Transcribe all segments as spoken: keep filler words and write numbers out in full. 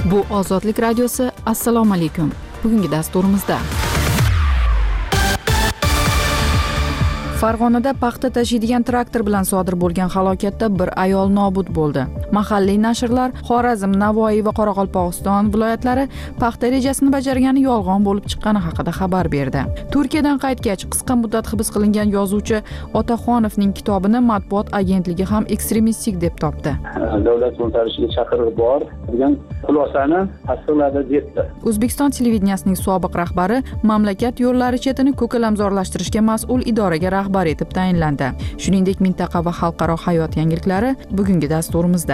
Bu Ozodlik radiosi. Assalomu alaykum. Bugungi dasturimizda Farg'onada paxta tashiydigan traktor bilan sodir bo'lgan halokatda bir ayol nobud bo'ldi. Mahalliy nashrlar Xorazm, Navoiy va Qoraqalpog'iston viloyatlari paxta rejasini bajargani yolg'on bo'lib chiqqani haqida xabar berdi. Turkiyadan qaytgach, qisqa muddat hibs qilingan yozuvchi Otaxonovning kitobini matbuot agentligi ham ekstremistik deb topdi. Davlat to'ntarishiga chaqiriq bor degan xulosani tasdiqladi debdi. O'zbekiston televideniyasining sobiq rahbari mamlakat yo'llari chetini ko'kalamzorlashtirishga mas'ul idoraga rahbar etib tayinlandi. Shuningdek, mintaqa va xalqaro hayot yangiliklari bugungi dasturimizda.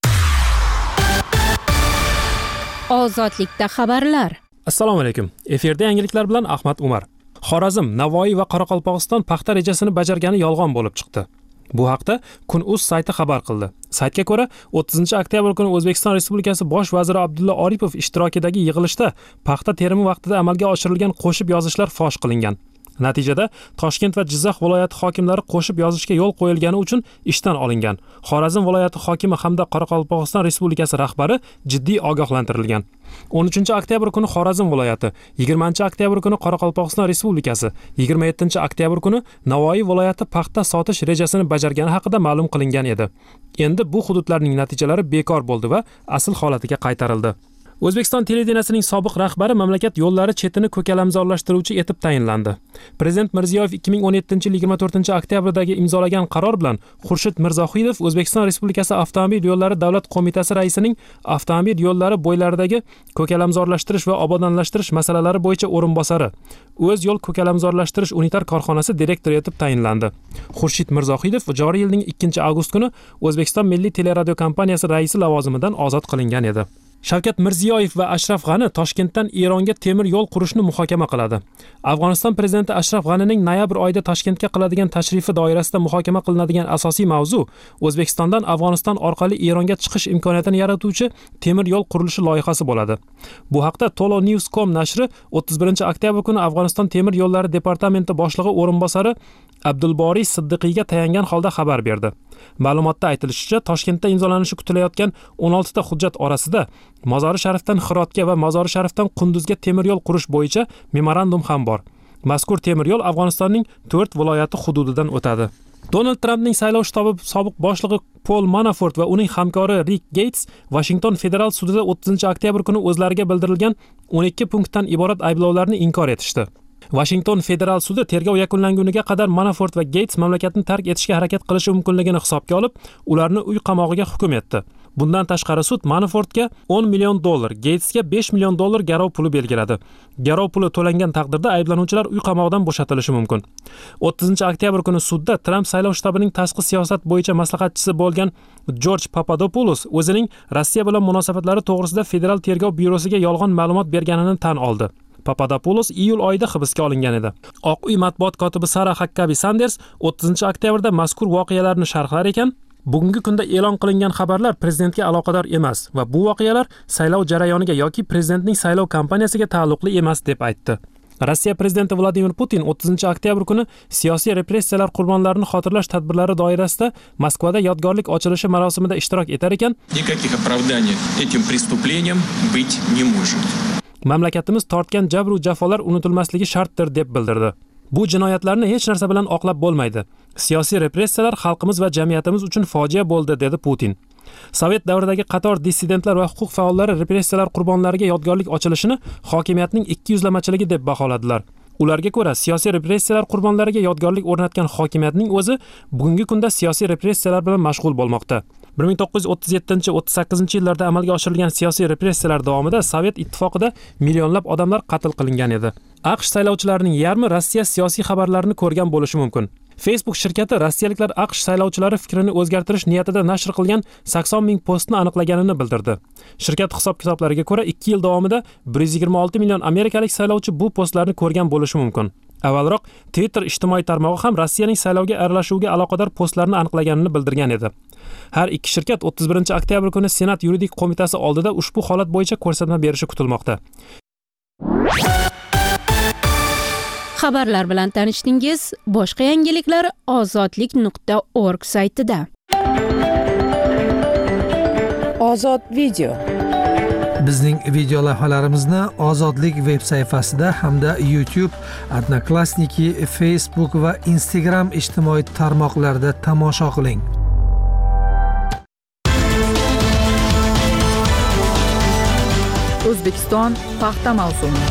Ozodlikda xabarlar. Assalomu alaykum. Efirda yangiliklar bilan Ahmad Umar. Xorazm, Navoiy va Qoraqalpog'iston paxta rejasini bajargani yolg'on bo'lib chiqdi. Bu haqda Kun.uz sayti xabar qildi. Saytga ko'ra, o'ttizinchi oktyabr kuni O'zbekiston Respublikasi Bosh vaziri Abdulla Oripov ishtirokidagi yig'ilishda paxta terimi vaqtida amalga oshirilgan qo'shib yozishlar fosh qilingan. Natijada Toshkent va Jizzax viloyati hokimlari qo'shib yozishga yo'l qo'yilgani uchun ishdan olingan. Xorazm viloyati hokimi hamda Qoraqalpog'iston Respublikasi rahbari jiddiy ogohlantirilgan. o'n uchinchi oktyabr kuni Xorazm viloyati, yigirmanchi oktyabr kuni Qoraqalpog'iston Respublikasi, yigirma yettinchi oktyabr kuni Navoiy viloyati paxta sotish rejasini bajargani haqida ma'lum qilingan edi. Endi bu hududlarning natijalari bekor bo'ldi va asl holatiga qaytarildi. O'zbekiston televideniyasining sobiq rahbari mamlakat yo'llari chetini ko'kalamzorlashtiruvchi etib tayinlandi. Prezident Mirziyoyev ikki ming o'n yettinchi yil yigirma to'rtinchi oktyabrdagi imzolagan qaror bilan Xurshid Mirzohidov O'zbekiston Respublikasi Avtomobil yo'llari davlat qo'mitasi raisining avtomobil yo'llari bo'ylaridagi ko'kalamzorlashtirish va obodonlashtirish masalalari bo'yicha o'rinbosari, O'z yo'l ko'kalamzorlashtirish unitar korxonasi direktori etib tayinlandi. Xurshid Mirzohidov joriy yilning ikkinchi avgust kuni O'zbekiston Milliy teleradio kompaniyasi raisi lavozimidan ozod qilingan edi. Shavkat Mirziyoyev va Ashraf G'ani Toshkentdan Eronga temir yo'l qurishni muhokama qiladi. Afg'oniston prezidenti Ashraf G'anining noyabr oyida Toshkentga qiladigan tashrifi doirasida muhokama qilinadigan asosiy mavzu O'zbekistondan Afg'oniston orqali Eronga chiqish imkoniyatini yaratuvchi temir yo'l qurilishi loyihasi bo'ladi. Bu haqda Tolo News dot com nashri o'ttiz birinchi oktyabr kuni Afg'oniston temir yo'llari departamenti boshlig'i o'rinbosari Abdulboriy Siddiqiyga tayangan holda xabar berdi. Ma'lumotda aytilishicha, Toshkentda imzolanishi kutilayotgan o'n olti ta hujjat orasida Mozori Sharifdan Hirotga va Mozori Sharifdan Qunduzga temir yo'l qurish bo'yicha memorandum ham bor. Mazkur temir yo'l Afg'onistonning to'rt viloyati hududidan o'tadi. Donald Trampning saylov shtabi sobiq boshlig'i Paul Manafort va uning hamkori Rick Gates Washington federal sudida o'ttizinchi oktyabr kuni o'zlariga bildirilgan o'n ikki punktdan iborat ayblovlarni inkor etishdi. Washington federal sudi tergov yakunlanguniga qadar Manafort va Gates mamlakatni tark etishga harakat qilishi mumkinligini hisobga olib, ularni uy qamog'iga hukm etdi. Bundan tashqari sud Manafortga o'n million dollar, Gatesga besh million dollar garov puli belgiladi. Garov puli to'langan taqdirda ayblanuvchilar uy qamog'idan bo'shatilishi mumkin. o'ttizinchi oktyabr kuni sudda Trump saylov shtabining tashqi siyosat bo'yicha maslahatchisi bo'lgan George Papadopoulos o'zining Rossiya bilan munosabatlari to'g'risida federal tergov byurosiga yolg'on ma'lumot berganini tan oldi. Papadopoulos iyul oyida hibsga olingan edi. Oq uy matbuot kotibi Sarah Huckabee Sanders o'ttizinchi oktyabrda mazkur voqealarni sharhlar ekan, bugungi kunda e'lon qilingan xabarlar prezidentga aloqador emas va bu voqealar saylov jarayoniga yoki prezidentning saylov kampaniyasiga taalluqli emas deb aytdi. Rossiya prezidenti Vladimir Putin o'ttizinchi oktyabr kuni siyosiy repressiyalar qurbonlarini xotirlash tadbirlari doirasida Moskvada yodgorlik ochilishi marosimida ishtirok etar ekan, никаких оправданий этим преступлениям быть не может. Mamlakatimiz tortgan jabr va jafolar unutilmasligi shartdir deb bildirdi. Bu jinoyatlarni hech narsa bilan oqlab bo'lmaydi. Siyosiy repressiyalar xalqimiz va jamiyatimiz uchun fojia bo'ldi, dedi Putin. Sovet davridagi qator dissidentlar va huquq faollari repressiyalar qurbonlariga yodgorlik ochilishini hokimiyatning ikki yuzlamachiligi deb baholadilar. Ularga ko'ra, siyosiy repressiyalar qurbonlariga yodgorlik o'rnatgan hokimiyatning o'zi bugungi kunda siyosiy repressiyalar bilan mashg'ul bo'lmoqda. bir ming to'qqiz yuz o'ttiz yettinchi o'ttiz sakkizinchi yillarda amalga oshirilgan siyosiy repressiyalar davomida Sovet ittifoqida millionlab odamlar qatl qilingan edi. AQSh saylovchilarining yarmi Rossiya siyosiy xabarlarini ko'rgan bo'lishi mumkin. Facebook shirkati rossiyaliklar AQSh saylovchilari fikrini o'zgartirish niyatida nashr qilgan sakson ming postni aniqlaganini bildirdi. Shirkat hisob-kitoblariga ko'ra ikki yil davomida bir yuz yigirma olti million amerikalik saylovchi bu postlarni ko'rgan bo'lishi mumkin. Avvalroq Twitter ijtimoiy tarmog'i ham Rossiyaning saylovga aralashuviga aloqador postlarni aniqlaganini bildirgan edi. Har ikki shirkat o'ttiz birinchi oktyabr kuni Senat yuridik qo'mitasi oldida ushbu holat bo'yicha ko'rsatma berishi kutilmoqda. Xabarlar bilan tanishdingiz. Boshqa yangiliklar ozodlik nuqta org saytida. Ozod video. Bizning video lavhalarimizni Ozodlik veb sayfasida hamda YouTube, Odnoklassniki, Facebook va Instagram ijtimoiy tarmoqlarida tomosha qiling. O'zbekiston paxta mavsumi.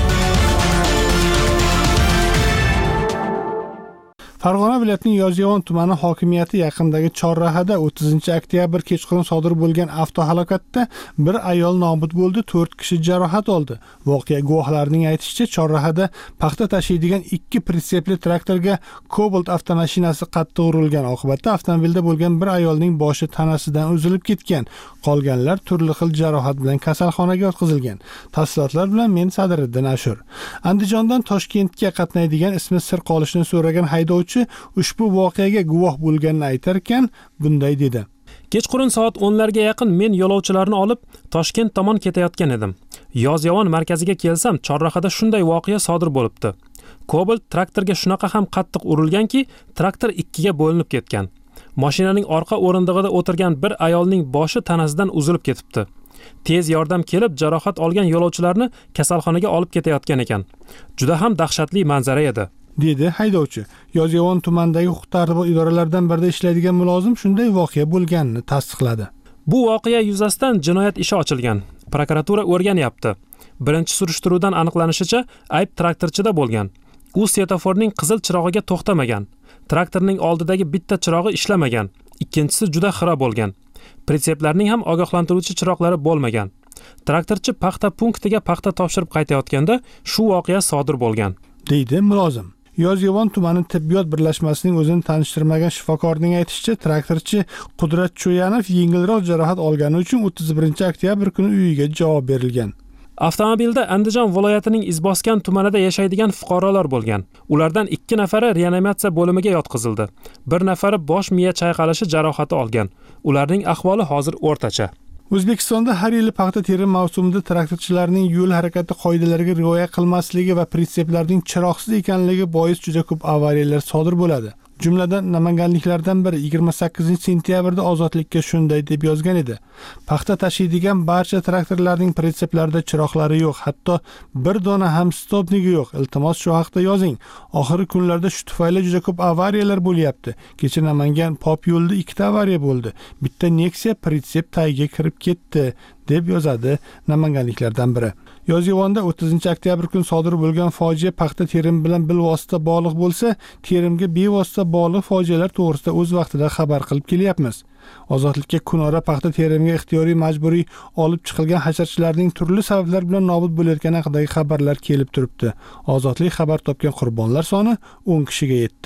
Farg'ona viloyatining Yozyovon tumani hokimiyati yaqinidagi Chorrahada o'ttizinchi oktyabr kechqurun sodir bo'lgan avtohalokatda bir ayol nobud bo'ldi, to'rt kishi jarohat oldi. Voqea guvohlarining aytishicha, Chorrahada paxta tashiydigan ikki pritsepli traktorga Cobalt avtomashinasi qattiq urilgan. Oqibatda avtomobilda bo'lgan bir ayolning boshi tanasidan uzilib ketgan. Qolganlar turli xil jarohat bilan kasalxonaga yotqizilgan. Tafsilotlar bilan men Sadriddin Ashur. Andijondan Toshkentga qatnaydigan ismi sir qolishini so'ragan haydovchi ushbu voqeaga guvoh bo'lganini aytar ekan, bunday dedi. Kechqurun soat o'nlarga yaqin men yo'lovchilarni olib Toshkent tomon ketayotgan edim. Yozyovon markaziga kelsam, Chorrahada shunday voqea sodir bo'libdi. Cobalt traktorga shunaqa ham qattiq urilganki, traktor ikkiga bo'linib ketgan. Mashinaning orqa o'rindig'ida o'tirgan bir ayolning boshi tanasidan uzilib ketibdi. Tez yordam kelib jarohat olgan yo'lovchilarni kasalxonaga olib ketayotgan ekan. Juda ham dahshatli manzara edi, dedi haydovchi. Yozyovon tumanidagi huquq-tartibot idoralaridan birida ishlaydigan mulozim shunday voqea bo'lganini tasdiqladi. Bu voqea yuzasidan jinoyat ishi ochilgan. Prokuratura o'rganyapti. Birinchi surishtiruvdan aniqlanishicha, ayb traktorchida bo'lgan. U svetoforning qizil chirog'iga to'xtamagan. Traktorning oldidagi bitta chirog'i ishlamagan. Ikkinchisi juda xira bo'lgan. Pritseplarning ham ogohlantiruvchi chiroqlari bo'lmagan. Traktorchi paxta punktiga paxta topshirib qaytayotganda shu voqea sodir bo'lgan, deydi mulozim. Yozyovon tumani tibbiyot birlashmasining o'zini tanishtirmagan shifokorning aytishicha, traktorchi Qudrat Cho'yanov yengilroq jarohat olgani uchun o'ttiz birinchi oktyabr kuni uyiga javob berilgan. Avtomobilda Andijon viloyatining Izboskan tumanida yashaydigan fuqarolar bo'lgan. Ulardan ikki nafari reanimatsiya bo'limiga yotqizildi. Bir nafari bosh miya chayqalishi jarohati olgan. Ularning ahvoli hozir o'rtacha. O'zbekistonda har yili paxta terim mavsumida traktorchilarning yo'l harakati qoidalariga rioya qilmasligi va pritseplarning chiroqsiz ekanligi bois juda ko'p avariyalar sodir bo'ladi. Jumladan namanganliklardan biri yigirma sakkizinchi sentyabrda Ozodlikka shunday deb yozgan edi. Paxta tashiydigan barcha traktorlarning pritseplarida chiroqlari yo'q, hatto bir dona ham stopnigi yo'q. Iltimos shu haqda yozing. Oxirgi kunlarda shu tufayli juda ko'p avariyalar bo'lyapti. Kecha Namangan Pop yo'lida ikkita avariya bo'ldi. Bitta Nexia pritsep tagiga kirib ketdi, deb yozadi namanganliklardan biri. Yozyovonda o'ttizinchi oktyabr kuni sodir bo'lgan fojia paxta terimi bilan bilvosita bog'liq bo'lsa, terimga bevosita bog'liq fojialar to'g'risida o'z vaqtida xabar qilib kelyapmiz. Ozodlikka kunora paxta terimiga ixtiyoriy majburiy olib chiqilgan hasharchilarning turli sabablar bilan nobud bo'layotgani haqidagi xabarlar kelib turibdi. Ozodlik xabar topgan qurbonlar soni o'n kishiga yetdi.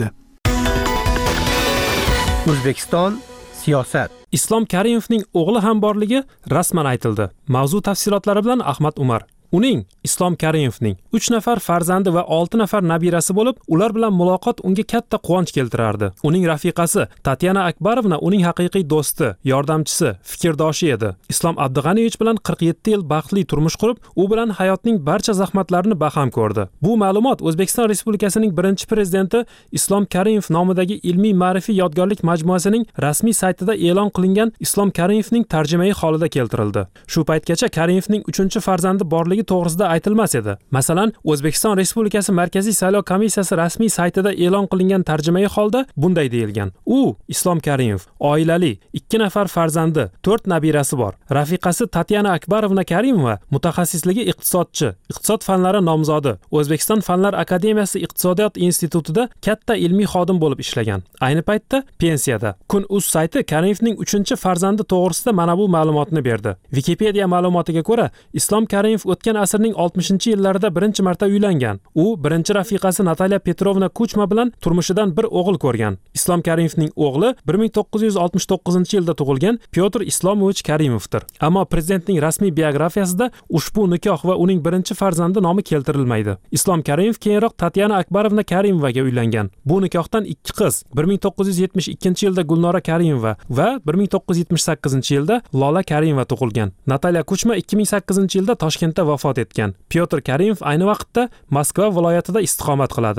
O'zbekiston siyosat. Islom Karimovning o'g'li ham borligi rasman aytildi. Mavzu tafsilotlari bilan Ahmad Umar. Uning, Islom Karimovning uch nafar farzandi va olti nafar nabirasi bo'lib, ular bilan muloqot unga katta quvonch keltirardi. Uning rafiqasi Tatyana Akbarovna uning haqiqiy do'sti, yordamchisi, fikrdoshi edi. Islom Abdug'aniyevich bilan qirq yetti yil baxtli turmush qurib, u bilan hayotning barcha zahmatlarini baham ko'rdi. Bu ma'lumot O'zbekiston Respublikasining birinchi prezidenti Islom Karimov nomidagi ilmiy-ma'rifiy yodgorlik majmuasining rasmiy saytida e'lon qilingan Islom Karimovning tarjimai holida keltirildi. Shu paytgacha Karimovning uchinchi farzandi borligi to'g'risida aytilmas edi. Masalan, O'zbekiston Respublikasi Markaziy saylov komissiyasi rasmiy saytida e'lon qilingan tarjimai holda bunday deyilgan: U Islom Karimov oilali, ikki nafar farzandi, to'rt nabirasi bor. Rafiqasi Tatyana Akbarovna Karimova mutaxassisligi iqtisodchi, iqtisod fanlari nomzodi. O'zbekiston Fanlar akademiyasi iqtisodiyot institutida katta ilmiy xodim bo'lib ishlagan. Ayni paytda pensiyada. Kun.uz sayti Karimovning uchinchi farzandi to'g'risida mana bu ma'lumotni berdi. Wikipedia ma'lumotiga ko'ra, Islom Karimov o'tgan asrning oltmishinchi yillarida birinchi marta uylangan. U birinchi rafiqasi Natalya Petrovna Kuchma bilan turmushidan bir o'g'il ko'rgan. Islom Karimovning o'g'li bir ming to'qqiz yuz oltmish to'qqizinchi yilda tug'ilgan Pyotr Islomovich Karimovdir. Ammo prezidentning rasmiy biografiyasida ushbu nikoh va uning birinchi farzandi nomi keltirilmaydi. Islom Karimov keyinroq Tatyana Akbarovna Karimovaga uylangan. Bu nikohdan ikki qiz, bir ming to'qqiz yuz yetmish ikkinchi yilda Gulnora Karimova va bir ming to'qqiz yuz yetmish sakkizinchi yilda Lola Karimova tug'ilgan. Natalya Kuchma ikki ming sakkizinchi yilda Toshkentda vafot etgan. Pyotr Karimov ayni vaqtda Moskva viloyatida istiqomat qiladi.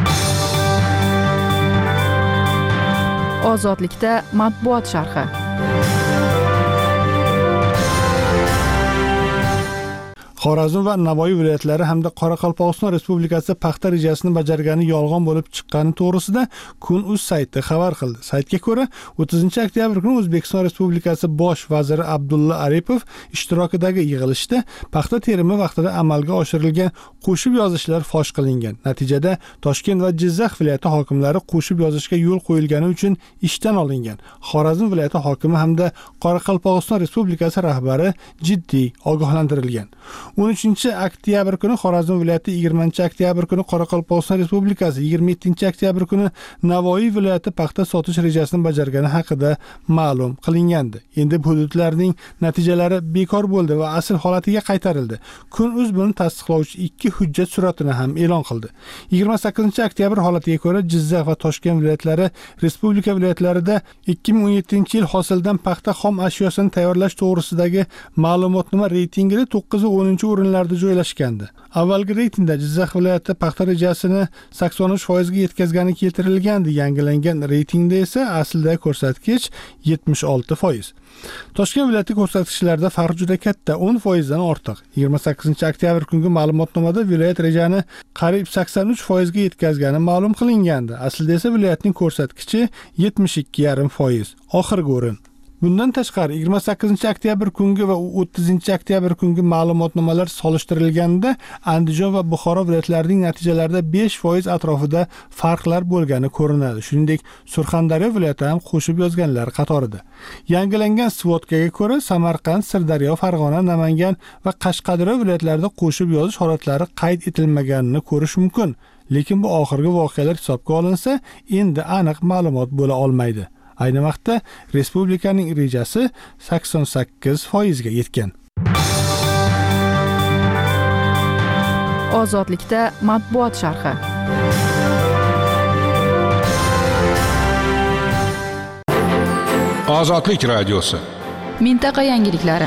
Ozodlikda matbuot sharhi. Xorazm va Navoiy viloyatlari hamda Qoraqalpog'iston Respublikasi paxta rejasini bajargani yolg'on bo'lib chiqqani to'g'risida Kun.uz sayti xabar qildi. Saytga ko'ra, o'ttizinchi oktyabr kuni O'zbekiston Respublikasi Bosh vaziri Abdulla Aripov ishtirokidagi yig'ilishda paxta terimi vaqtida amalga oshirilgan qo'shib yozishlar fosh qilingan. Natijada Toshkent va Jizzax viloyati hokimlari qo'shib yozishga yo'l qo'yilgani uchun ishdan olingan. Xorazm viloyati hokimi hamda Qoraqalpog'iston Respublikasi rahbari jiddiy ogohlantirilgan. o'n uchinchi oktyabr kuni Xorazm viloyati, yigirmanchi oktyabr kuni Qoraqalpog'iston Respublikasi, yigirma yettinchi oktyabr kuni Navoiy viloyati paxta sotish rejasini bajargani haqida ma'lum qilingandi. Endi bu hududlarning natijalari bekor bo'ldi va asl holatiga qaytarildi. Kun.uz buni tasdiqlovchi ikki hujjat suratini ham e'lon qildi. yigirma sakkizinchi oktyabr holatiga ko'ra Jizzax va Toshkent viloyatlari respublika viloyatlarida ikki ming o'n yettinchi yil hosildan paxta xom ashyosini tayyorlash to'g'risidagi ma'lumotnoma reytingida to'qqiz va o'ninchi o'rinlarda joylashgandi. Avvalgi reytingda Jizzax viloyati paxta rejasini sakson uch foizga yetkazgani keltirilgandi. Yangilangan reytingda esa aslida ko'rsatkich yetmish olti foiz. Toshkent viloyati ko'rsatkichlarida farq juda katta, o'n foizdan ortiq. yigirma sakkizinchi oktyabr kungi ma'lumotnomada viloyat rejani qariyb sakson uch foizga yetkazgani ma'lum qilingandi. Aslida esa viloyatning ko'rsatkichi yetmish ikki yarim foiz. Oxirgi o'rin. Bundan tashqari yigirma sakkizinchi oktyabr kungi va o'ttizinchi oktyabr kungi ma'lumotnomalar solishtirilganda Andijon va Buxoro viloyatlarining natijalarida besh foiz atrofida farqlar bo'lgani ko'rinadi. Shuningdek, Surxondaryo viloyati ham qo'shib yozganlar qatorida. Yangilangan svotkaga ko'ra Samarqand, Sirdaryo, Farg'ona, Namangan va Qashqadaryo viloyatlarida qo'shib yozish holatlari qayd etilmaganini ko'rish mumkin. Lekin bu oxirgi voqealar hisobga olinsa, endi aniq ma'lumot bo'la olmaydi. Ayni vaqtda respublikaning rejasi sakson sakkiz foizga yetgan. Ozodlikda matbuot sharhi. Ozodlik radiosi. Mintaqa yangiliklari.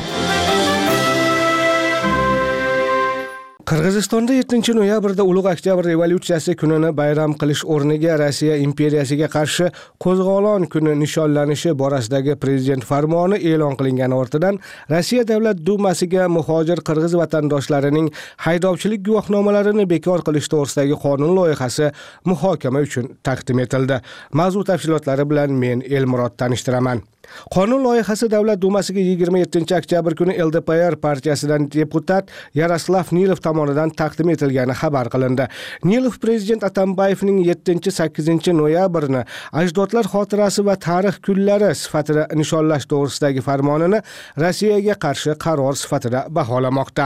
Qirg'izistonda yettinchi noyabrda Ulug' Oktyabr revolyutsiyasi kunini bayram qilish o'rniga Rossiya imperiyasiga qarshi qo'zg'olon kuni nishonlanishi borasidagi prezident farmoni e'lon qilingani ortidan Rossiya Davlat dumasiga muhojir qirg'iz vatandoshlarining haydovchilik guvohnomalarini bekor qilish to'g'risidagi qonun loyihasi muhokama uchun taqdim etildi. Mavzu tafsilotlari bilan men Elmurod tanishtiraman. Qonun loyihasi Davlat dumasiga yigirma yettinchi oktyabr kuni L D P R partiyasidan deputat Yaroslav Nilov tomonidan taqdim etilgani xabar qilindi. Nilov prezident Atambayevning yettinchi sakkizinchi noyabrni ajdodlar xotirasi va tarix kunlari sifatida nishonlash to'g'risidagi farmonini Rossiyaga qarshi qaror sifatida baholamoqda.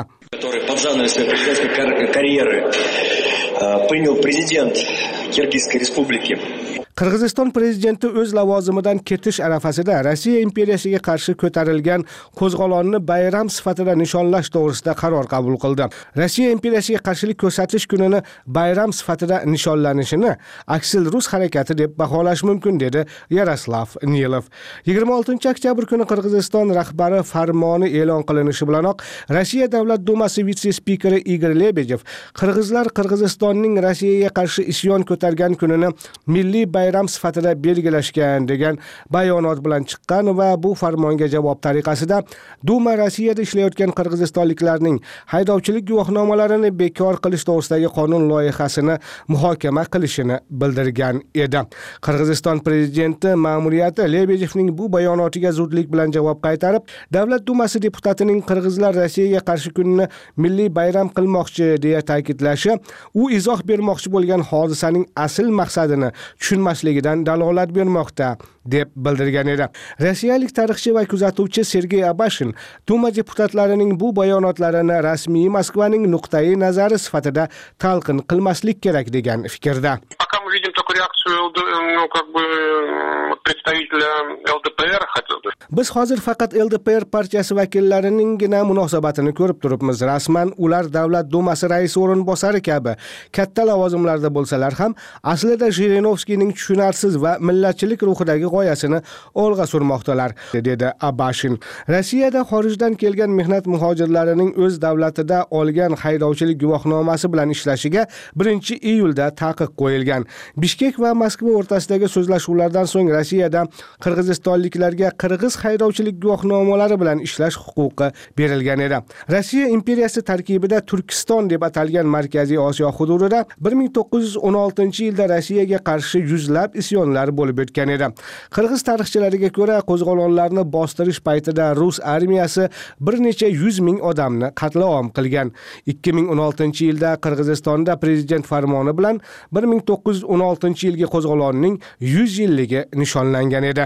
Принял президент Киргизской республики. Qirg'iziston prezidenti o'z lavozimidan ketish arafasida Rossiya imperiyasiga qarshi ko'tarilgan qo'zg'olonni bayram sifatida nishonlash to'g'risida qaror qabul qildi. Rossiya imperiyasiga qarshilik ko'rsatish kunini bayram sifatida nishonlanishini aksil rus harakati deb baholash mumkin, dedi Yaroslav Nilov. yigirma oltinchi oktyabr kuni Qirg'iziston rahbari farmoni e'lon qilinishi bilanoq Rossiya Davlat dumasi vitse-spikeri Igor Lebedev qirg'izlar Qirg'izistonning Rossiyaga qarshi isyon ko'targan kunini milliy bayram sifatida belgilashgan degan bayonot bilan chiqqan va bu farmonga javob tariqasida Duma Rossiyada ishlayotgan qirg'izistonliklarning haydovchilik guvohnomalarini bekor qilish to'g'risidagi qonun loyihasini muhokama qilishini bildirgan edi. Qirg'iziston prezidenti ma'muriyati Lebedevning bu bayonotiga zudlik bilan javob qaytarib, Davlat dumasi deputatining qirg'izlar Rossiyaga qarshi kunini milliy bayram qilmoqchi deya ta'kidlashi, u izoh bermoqchi bo'lgan hodisaning asl maqsadini tushunmasligidan dalolat bermoqda deb bildirgan edi. Rossiyalik tarixchi va kuzatuvchi Sergey Abashin Duma deputatlarining bu bayonotlarini rasmiy Moskvaning nuqtai nazari sifatida talqin qilmaslik kerak degan fikrda. Видим только реакцию, ну, как бы, представителя L D P R, хотел бы. Biz hozir faqat L D P R partiyasi vakillariningina munosabatini ko'rib turibmiz. Rasman ular Davlat dumasi raisi o'rinbosari kabi katta lavozimlarda bo'lsalar ham, aslida Zhirinovskiyning tushunarsiz va millatchilik ruhidagi g'oyasini olg'a surmoqdalar, dedi Abashin. Rossiyada xorijdan kelgan mehnat muhojirlarining o'z davlatida olgan haydovchilik guvohnomasi bilan ishlashiga birinchi iyulda taqiq qo'yilgan. Bishkek va Moskva o'rtasidagi so'zlashuvlardan so'ng Rossiyada qirg'izistonliklarga qirg'iz haydovchilik guvohnomalari bilan ishlash huquqi berilgan edi. Rossiya imperiyasi tarkibida Turkiston deb atalgan Markaziy Osiyo hududida bir ming to'qqiz yuz o'n oltinchi yilda Rossiyaga qarshi yuzlab isyonlar bo'lib o'tgan edi. Qirg'iz tarixchilariga ko'ra, qo'zg'olonlarni bostirish paytida Rus armiyasi bir necha yuz ming odamni qatl-om qilgan. ikki ming o'n oltinchi yilda Qirg'izistonda prezident farmoni bilan bir ming to'qqiz yuz o'n oltinchi yilgi qo'zg'olonning yuz yilligi nishonlangan edi.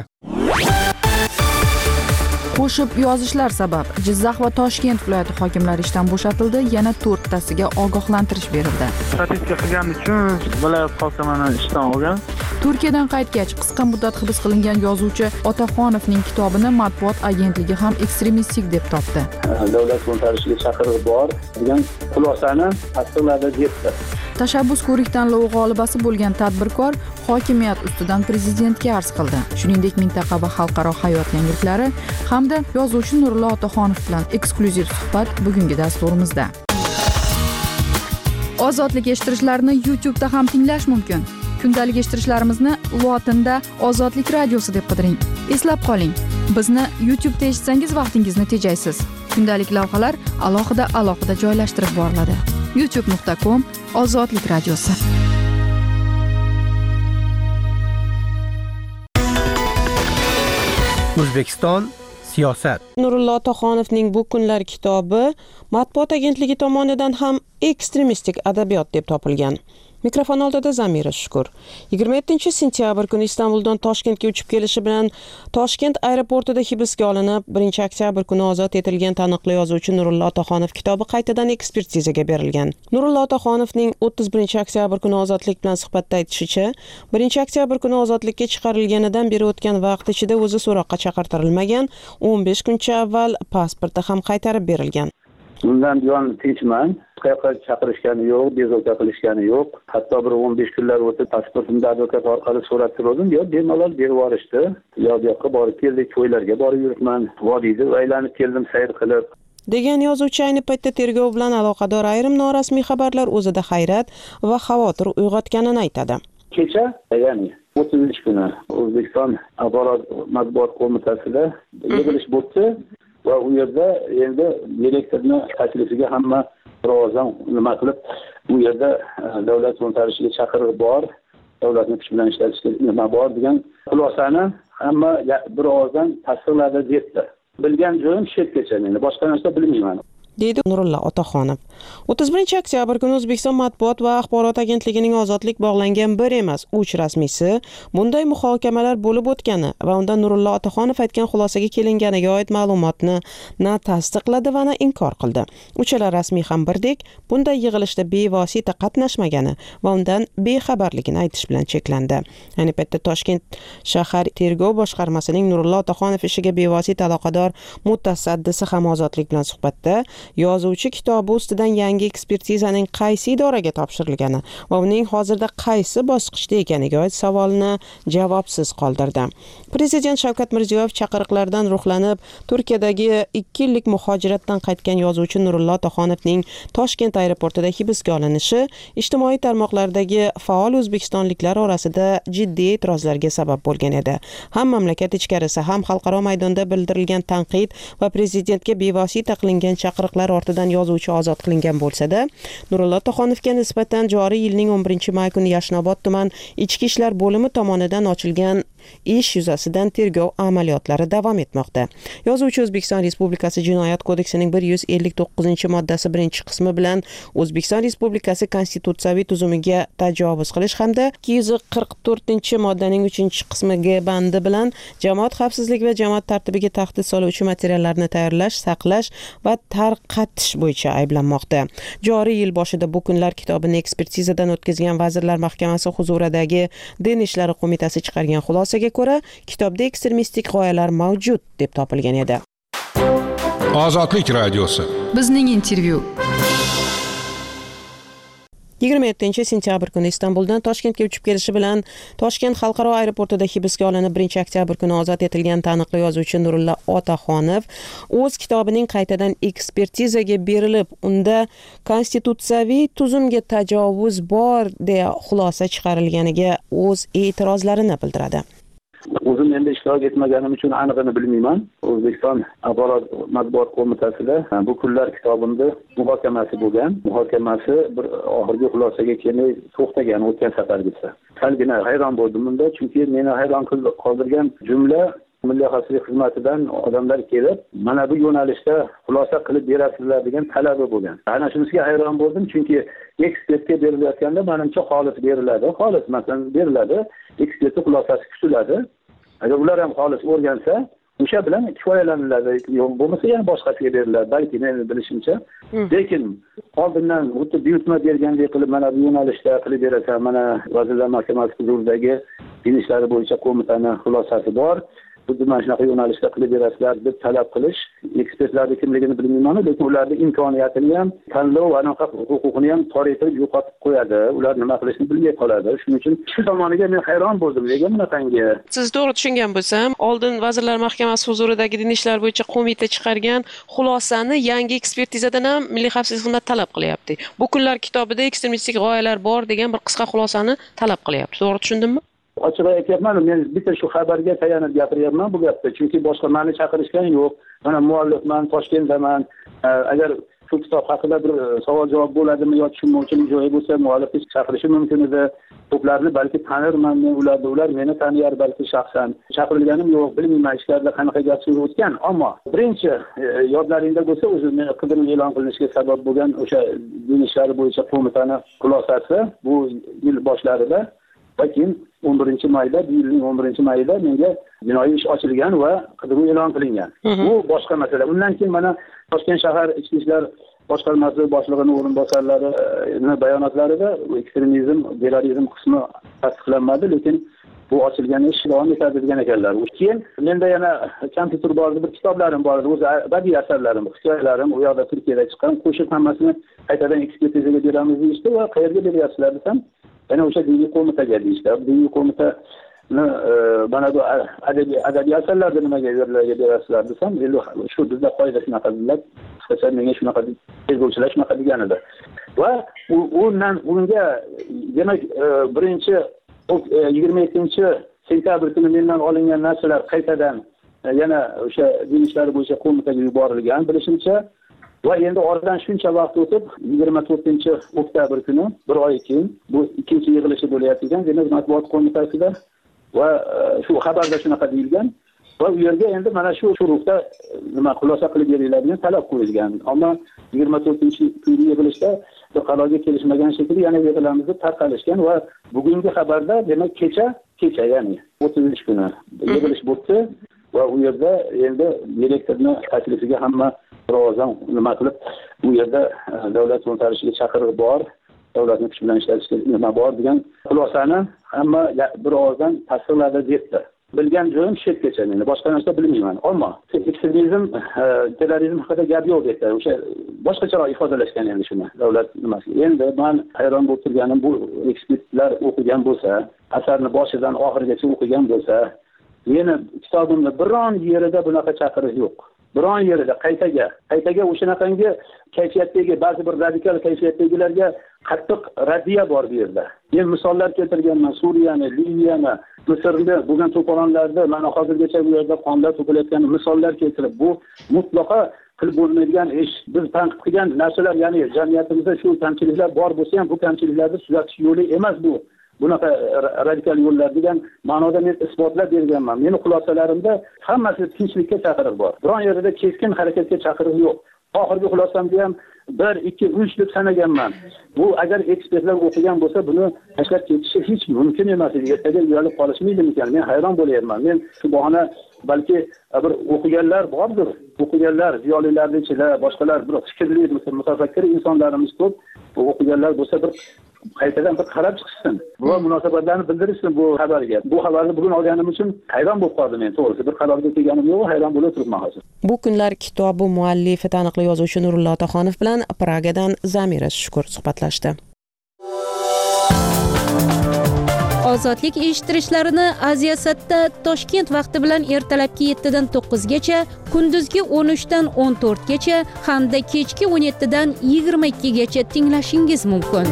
Qo'shib yozishlar sabab Jizzax va Toshkent viloyati hokimlari ishdan bo'shatildi, yana to'rttasiga ogohlantirish berildi. Statistika qilgani uchun viloyat hokimini ishdan olgan. Turkiyadan qaytgach, qisqa muddat hibs qilingan yozuvchi Otaxonovning kitobini matbuot agentligi ham ekstremistik deb topdi. Davlat to'ntarishiga chaqiriq bor degan xulosani tasdiqladi debdi. Tashabbus ko'rik tanlovi g'olibasi bo'lgan tadbirkor hokimiyat ustidan prezidentga arz qildi. Shuningdek, mintaqa va xalqaro hayot yangiliklari hamda yozuvchi Nurullo Otaxonov bilan eksklyuziv suhbat bugungi dasturimizda. Ozodlik eshittirishlarni YouTube da ham tinglash mumkin. Kundalik eshittirishlarimizni lotinda Ozodlik radiosi deb qidiring. Eslab qoling, bizni YouTube da eshitsangiz vaqtingizni tejaysiz. Kundalik lavhalar alohida alohida joylashtirib boriladi. youtube nuqta com Ozodlik radiosi. O'zbekiston siyosat. Nurullo Otaxonovning bu kunlar kitobi matbuot agentligi tomonidan ham ekstremistik adabiyot deb topilgan. Mikrofon oldida Zamira Shukur. yigirma yettinchi sentyabr kuni Istanbuldan Toshkentga uchib kelishi bilan Toshkent aeroportida hibsga olinib, birinchi oktyabr kuni ozod etilgan taniqli yozuvchi Nurullo Otaxonov kitobi qaytadan ekspertizaga berilgan. Nurullo Otaxonovning o'ttiz birinchi oktyabr kuni ozodlik bilan suhbatda aytishicha, birinchi oktyabr kuni ozodlikka chiqarilganidan beri o'tgan vaqt ichida o'zi so'roqqa chaqirtirilmagan, o'n besh kuncha avval pasporti ham qaytarib berilgan. Bundan buyon tinchman. Qayerga chaqirishgani yo'q, bezovta qilishgani yo'q. Hatto bir o'n besh kunlar o'tib pasportimni advokat orqali so'rab turdim. Yo, bemalol berib yuborishdi. Yo, bu yoqqa borib keldik, to'ylarga borib yuribman. Vodiyda aylanib keldim sayr qilib. Degan yozuvchi ayni paytda tergov bilan aloqador ayrim norasmiy xabarlar o'zida hayrat va xavotir uyg'otganini aytadi. Kecha, ya'ni o'ttizinchi kuni O'zbekiston Axborot matbuot qo'mitasida yig'ilish bo'ldi. Va u yerda endi direktorning taklifiga hamma birozdan nima qilib, bu yerda davlat to'ntarishiga chaqiriq bor, davlatni kuch bilan ishlatishga nima bor degan xulosani hamma birozdan tasdiqladi debdi. Bilgan joyim shu yergacha, endi boshqa narsa bilmayman. deydi Nurullo Otaxonov. o'ttiz birinchi oktyabr kuni O'zbekiston matbuot va axborot agentligining ozodlik bog'langan bir emas, uch rasmiysi bunday muhokamalar bo'lib o'tgani va unda Nurullo Otaxonov aytgan xulosaga kelinganiga oid ma'lumotni na tasdiqladi va na inkor qildi. Uchala rasmiy ham birdek bunday yig'ilishda bevosita qatnashmagani va undan bexabarligini aytish bilan cheklandi. Ayni paytda Toshkent shahar tergov boshqarmasining Nurullo Otaxonov ishiga bevosita aloqador mutasaddisi ham ozodlik bilan suhbatda yozuvchi kitobi ustidan yangi ekspertizaning qaysi idoraga topshirilgani va uning hozirda qaysi bosqichda ekaniga oid savolni javobsiz qoldirdi. Prezident Shavkat Mirziyoyev chaqiriqlardan ruhlanib, Turkiyadagi ikki yillik muhojiratdan qaytgan yozuvchi Nurullo Otaxonovning Toshkent aeroportida hibsga olinishi ijtimoiy tarmoqlardagi faol o'zbekistonliklar orasida jiddiy e'tirozlarga sabab bo'lgan edi. Ham mamlakat ichkarisi, ham xalqaro maydonda bildirilgan tanqid va prezidentga bevosita qilingan chaqiriqlar ortidan yozuvchi ozod qilingan bo'lsa-da, Nurullo Otaxonovga nisbatan joriy yilning o'n birinchi may kuni Yashnobod tuman ichki ishlar bo'limi tomonidan ochilgan ish yuzasidan tergov amaliyotlari davom etmoqda. Yozuvchi O'zbekiston Respublikasi Jinoyat kodeksining bir yuz ellik to'qqizinchi moddasi birinchi qismi bilan O'zbekiston Respublikasi konstitutsiyaviy tuzumiga tajovuz qilish hamda ikki yuz qirq to'rtinchi moddaning uchinchi qismiga bandi bilan jamoat xavfsizligi va jamoat tartibiga tahdid soluvchi materiallarni tayyorlash, saqlash va tarqatish bo'yicha ayblanmoqda. Joriy yil boshida bu kunlar kitobini ekspertizadan o'tkazgan Vazirlar Mahkamasi huzuridagi Din ishlari qo'mitasi chiqargan xulosaga ko'ra, kitobda ekstremistik g'oyalar mavjud deb topilgan edi. Ozodlik radiosi. Bizning intervyu. yigirma yettinchi sentyabr kuni Istanbuldan Toshkentga uchib kelishi bilan Toshkent xalqaro aeroportida hibsga olinib, birinchi oktyabr kuni ozod etilgan taniqli yozuvchi Nurullo Otaxonov o'z kitobining qaytadan ekspertizaga berilib, unda konstitutsiyaviy tuzumga tajovuz bor deya xulosa chiqarilganiga o'z e'tirozlarini bildiradi. O'zim endi ishtirok etmaganim uchun aniqini bilmayman. O'zbekiston axborot matbuot qo'mitasida bu kunlar kitobimni muhokamasi bo'lgan. Muhokamasi bir oxirgi xulosaga kelmay to'xtagan o'tgan safargisi. Salgina hayron bo'ldim bunda, chunki meni hayron qoldirgan jumla Milliy xavfsizlik xizmatidan odamlar kelib, mana bu yo'nalishda xulosa qilib berasizlar degan talabi bo'lgan. Ana shunisiga hayron bo'ldim, chunki ekspertga berilayotganda menimcha xolis beriladi. Xolis masalan beriladi, ekspertning xulosasi kutiladi. Agar ular ham xolis o'rgansa, o'sha bilan kifoyalaniladi. Yo'q bo'lmasa yana boshqasiga beriladi. Balki meni bilishimcha. Lekin oldindan o'tib buyurtma bergandek qilib mana bu yo'nalishda qilib berasan, mana Vazirlar Mahkamasi huzuridagi din ishlari bo'yicha qo'mitani xulosasi bor. Xuddi mana shunaqa yo'nalishda qilib berasizlar deb talab qilish, ekspertlarning kimligini bilmayman, lekin ularning imkoniyatini ham, tanlov va anaqa huquqini ham tor etib yo'qotib qo'yadi. Ular nima qilishni bilmay qoladi. Shuning uchun shu tomoniga men hayron bo'ldim. Nega bunaqangi? Siz to'g'ri tushungan bo'lsam, oldin Vazirlar Mahkamasi huzuridagi din ishlar bo'yicha qo'mita chiqargan xulosani yangi ekspertizadan ham Milliy xavfsizlik xizmati talab qilyapti. Bu kunlar kitobida ekstremistik g'oyalar bor degan bir qisqa xulosani talab qilyapti. To'g'ri tushundimmi? Ochiq aytyapman, men bitta shu xabarga tayanib gapiryapman bu gapda. Chunki boshqa meni chaqirishgan yo'q. Mana muallifman, Toshkentdaman. Agar shu kitob haqida bir savol-javob bo'ladimi yoki tushunmovchilik joyi bo'lsa, muallifni chaqirishi mumkin edi. Ko'plarni balki tanirman men ularni, ular meni taniyar balki shaxsan. Chaqirilganim yo'q, bilmayman ishlarda qanaqa gap so'z o'tgan, ammo birinchi yodlaringda bo'lsa, o'zi meni qidiruv e'lon qilinishiga sabab bo'lgan o'sha din ishlari bo'yicha qo'mitani xulosasi bu yil boshlarida va keyin o'n birinchi mayda, bu yilning o'n birinchi mayida menga jinoiy ish ochilgan va qidiruv e'lon qilingan. Bu boshqa masala. Undan keyin mana Toshkent shahar ichki ishlar boshqarmasi boshlig'ining o'rinbosarlarining bayonotlarida ekstremizm, terrorizm qismi tasdiqlanmadi, lekin bu ochilgan ish davom etadi degan ekanlar. Keyin menda yana kompyuter bor edi, bir kitoblarim bor edi, o'zi badiiy asarlarim, hikoyalarim, u yoqda Turkiyada chiqqan, qo'shib hammasini qaytadan ekspertizaga beramiz deyishdi va qayerga beryapsizlar desam, yana o'sha diniy qo'mitaga deyishdi. Diniy qo'mitani mana bu adabiy adabiy asarlarni nimaga berasizlar desam, endi shu bizda qoida shunaqa dedilar. Qisqacha menga shunaqa tergovchilar shunaqa degan edi. Va undan unga demak birinchi yigirma ikkinchi sentyabr kuni mendan olingan narsalar qaytadan yana o'sha din ishlari bo'yicha qo'mitaga yuborilgan bilishimcha. Va endi oradan shuncha vaqt o'tib yigirma to'rtinchi oktyabr kuni bir oy keyin bu ikkinchi yig'ilishi bo'layotgan demak matbuot qo'mitasida va shu xabarda shunaqa deyilgan va u yerga endi mana shu shuruhda nima xulosa qilib beriladigan talab qo'yilgan. Ammo yigirma to'rtinchi kungi yig'ilishda bir qarorga kelishmagan shekilli yana yig'ilamizni tarqalishgan va bugungi xabarda demak kecha kecha ya'ni o'ttizinchi kuni yig'ilish bo'ldi va u yerda endi direktorning taklifiga hamma birozdan nima qilib bu yerda davlat to'ntarishiga chaqiriq bor, davlatni kuch bilan ishlatishga nima bor degan xulosani hamma birozdan tasdiqladi debdi. Bilgan joyim shu yergacha meni, boshqa narsa bilmayman. Ammo ekstremizm, terrorizm haqida gap yo'q debdi. O'sha boshqacharoq ifodalashgan endi shuni davlat nimasi. Endi men hayron bo'lib turganim bu ekspertlar o'qigan bo'lsa, asarni boshidan oxirigacha o'qigan bo'lsa, meni kitobimni biron yerida bunaqa chaqiriq yo'q. Biron yerida qaytaga, qaytaga o'shanaqangi kayfiyatdagi ba'zi bir radikal kayfiyatdagilarga qattiq raddiya bor bu yerda. Men misollar keltirganman, Suriyani, Liviyani, Misrda bo'lgan to'polonlarda mana hozirgacha bu yerda qonlar to'kilayotgan misollar keltirib, bu mutlaqo qilib bo'lmaydigan ish. Biz tanqid qilgan narsalar, ya'ni jamiyatimizda shu kamchiliklar bor bo'lsa ham bu kamchiliklarni tuzatish yo'li emas bu. Bunaqa radikal yo'llar degan ma'noda men isbotlab berganman. Meni xulosalarimda hammasi tinchlikka chaqiriq bor. Biron yerda keskin harakatga chaqiriq yo'q. Oxirgi xulosamda ham bir, ikki, uch deb sanaganman. Bu agar ekspertlar o'qigan bo'lsa, buni tashlab ketishi hech mumkin emas edi. Ertaga uyalib qolishmaydimi ekan? Men hayron bo'layapman. Men shu bahona balki bir o'qiganlar bordir. O'qiganlar, ziyolilarning ichida boshqalar bir fikrli, mutafakkir insonlarimiz ko'p. Bu o'qiganlar bo'lsa bir qaytadan bir qarab chiqsin. Bu munosabatlarni bildirishsin bu xabarga. Bu xabarni bugun olganim uchun hayron bo'lib qoldim men, to'g'risi. Bir qarorga kelganim yo'q, hayron bo'lib turibman hozir. Bu kunlar kitobi muallifi taniqli yozuvchi Nurullo Otaxonov bilan Pragadan Zamira Shukur suhbatlashdi. Ozodlik eshittirishlarini Aziyasatda Toshkent vaqti bilan ertalabki yettidan to'qqizgacha, kunduzgi o'n uchdan o'n to'rtgacha hamda kechki o'n yettidan yigirma ikkigacha tinglashingiz mumkin.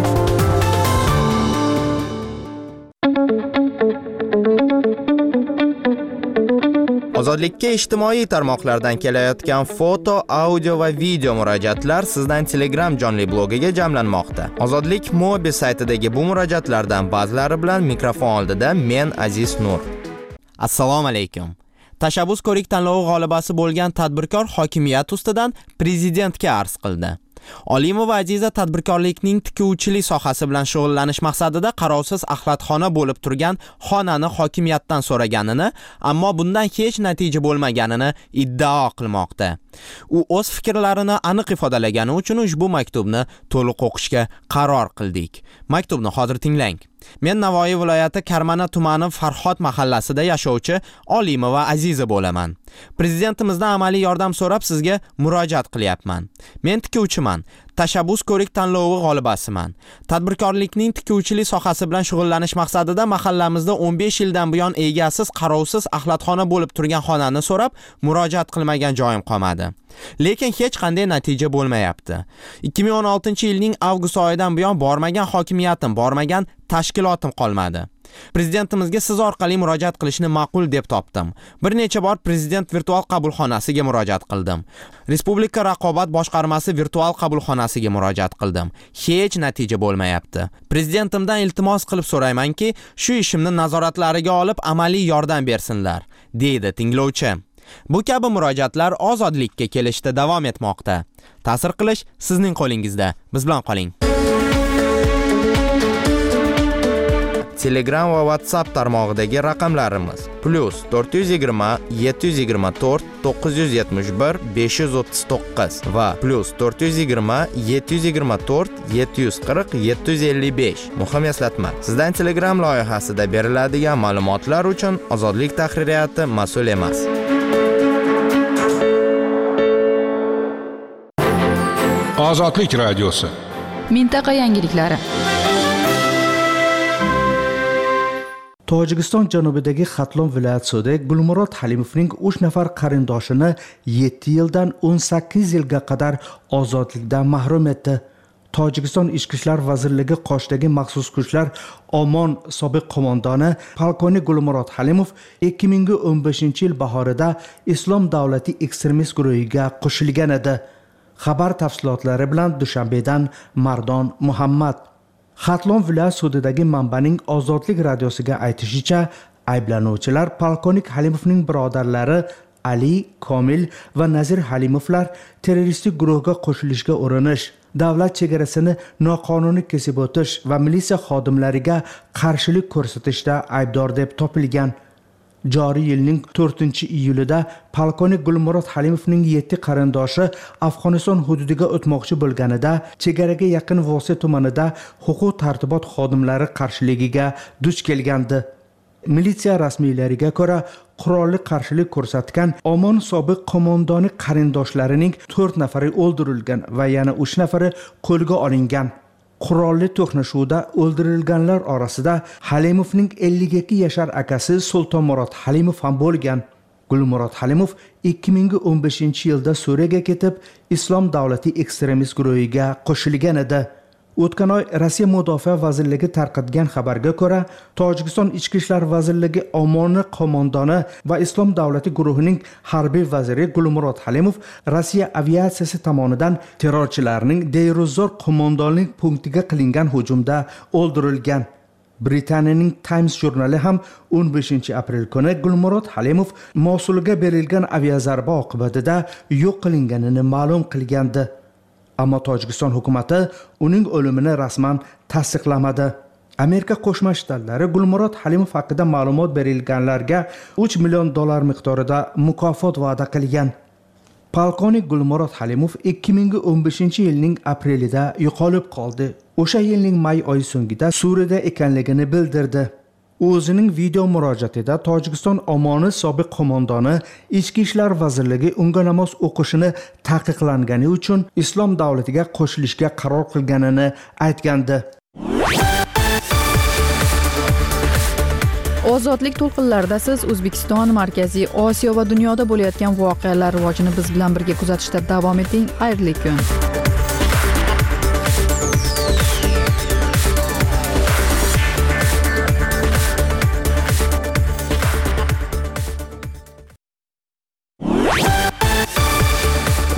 Ozodlikka ijtimoiy tarmoqlardan kelayotgan foto, audio va video murojaatlar sizdan Telegram jonli blogiga jamlanmoqda. Ozodlik Mobi saytidagi bu murojaatlardan ba'zilari bilan mikrofon oldida men Aziz Nur. Assalomu alaykum. Tashabbus ko'rik tanlovi g'olibasi bo'lgan tadbirkor hokimiyat ustidan prezidentga arz qildi. Olimova Aziza tadbirkorlikning tikuvchilik sohasi bilan shug'ullanish maqsadida qarovsiz axlatxona bo'lib turgan xonani hokimiyatdan so'raganini, ammo bundan hech natija bo'lmaganini iddao qilmoqda. U o'z fikrlarini aniq ifodalagani uchun ushbu maktubni to'liq o'qishga qaror qildik. Maktubni hozir tinglang. Men Navoiy viloyati Karmana tumani Farhod mahallasida yashovchi Olimova Aziza bo'laman. Prezidentimizdan amaliy yordam so'rab sizga murojaat qilyapman. Men tikuvchiman. Tashabbus ko'rik tanlovi g'olibasiman. Tadbirkorlikning tikuvchilik sohasi bilan shug'ullanish maqsadida mahallamizda o'n besh yildan buyon egasiz, qarovsiz axlatxona bo'lib turgan xonani so'rab murojaat qilmagan joyim qolmadi. Lekin hech qanday natija bo'lmayapti. ikki ming o'n oltinchi yilning avgust oyidan buyon bormagan hokimiyatim, bormagan tashkilotim qolmadi. Prezidentimizga siz orqali murojaat qilishni ma'qul deb topdim. Bir necha bor prezident virtual qabulxonasiga murojaat qildim. Respublika raqobat boshqarmasi virtual qabulxonasiga murojaat qildim. Hech natija bo'lmayapti. Prezidentimdan iltimos qilib so'raymanki, shu ishimni nazoratlariga olib amaliy yordam bersinlar, deydi tinglovchi. Bu kabi murojaatlar ozodlikka kelishda davom etmoqda. Ta'sir qilish sizning qo'lingizda. Biz bilan qoling. Telegram va WhatsApp tarmog'idagi raqamlarimiz plus to'rt yuz yigirma yetti yuz yigirma to'rt to'qqiz yuz yetmish bir besh yuz o'ttiz to'qqiz va plus to'rt yuz yigirma yetti yuz yigirma to'rt yetti yuz qirq yetti yuz ellik besh. Muhim eslatma. Sizdan Telegram loyihasida beriladigan ma'lumotlar uchun Ozodlik tahririyati mas'ul emas. Ozodlik radiosi. Mintaqa yangiliklari. Tojikiston janubidagi Xatlon viloyat sudi Gulmurod Halimovning uch nafar qarindoshini yetti yildan o'n sakkiz yilga qadar ozodlikdan mahrum etdi. Tojikiston Ichki ishlar vazirligi qoshidagi maxsus kuchlar Omon sobiq qo'mondoni polkovnik Gulmurod Halimov ikki ming o'n beshinchi yil bahorida Islom davlati ekstremist guruhiga qo'shilgan edi. Xabar tafsilotlari bilan Dushanbedan Mardon Muhammad. Xatlon viloyat sudidagi manbaning Ozodlik radiosiga aytishicha, ayblanuvchilar polkovnik Halimovning birodarlari Ali, Komil va Nazir Halimovlar terroristik guruhga qo'shilishga urinish, davlat chegarasini noqonuniy kesib o'tish va militsiya xodimlariga qarshilik ko'rsatishda aybdor deb topilgan. Joriy yilning to'rtinchi iyulida polkovnik Gulmurod Halimovning yetti qarindoshi Afg'oniston hududiga o'tmoqchi bo'lganida chegaraga yaqin Vosiy tumanida huquq tartibot xodimlari qarshiligiga duch kelgandi. Militsiya rasmiylariga ko'ra, qurolli qarshilik ko'rsatgan Omon sobiq qo'mondoni qarindoshlarining to'rt nafari o'ldirilgan va yana uch nafari qo'lga olingan. Qurolli to'qnashuvda o'ldirilganlar orasida Halimovning ellik ikki yashar akasi Sultonmurod Halimov ham bo'lgan. Gulmurod Halimov ikki ming o'n beshinchi yilda Suriyaga ketib, Islom davlati ekstremist guruhiga qo'shilgan edi. O'tgan oy Rossiya Mudofaa vazirligi tarqatgan xabarga ko'ra, Tojikiston Ichki ishlar vazirligi Omoni qo'mondoni va Islom davlati guruhining harbiy vaziri Gulmurod Halimov Rossiya aviatsiyasi tomonidan terrorchilarning Deyruzor qo'mondonlik punktiga qilingan hujumda o'ldirilgan. Britaniyaning Times jurnali ham o'n beshinchi aprel kuni Gulmurod Halimov Mosulga berilgan aviazarba oqibatida yo'q qilinganini ma'lum qilgandi. Ammo Tojikiston hukumatı uning o'limini rasman tasdiqlamadi. Amerika Qo'shma Shtatlari Gulmurod Halimov haqida ma'lumot berilganlarga uch million dollar miqdorida mukofot va'da qilgan. Polkovnik Gulmurod Halimov ikki ming o'n beshinchi yilning aprelida yo'qolib qoldi. O'sha yilning may oyi so'ngida Suriyada ekanligini bildirdi. U o'zining video murojaatida Tojikiston Omoni sobiq qo'mondoni Ichki ishlar vazirligi unga namoz o'qishini taqiqlangani uchun Islom davlatiga qo'shilishga qaror qilganini aytgandi. Ozodlik to'lqinlarida siz O'zbekiston, Markaziy Osiyo va dunyoda bo'layotgan voqealar rivojini biz bilan birga kuzatishda davom eting. Xayrli kun.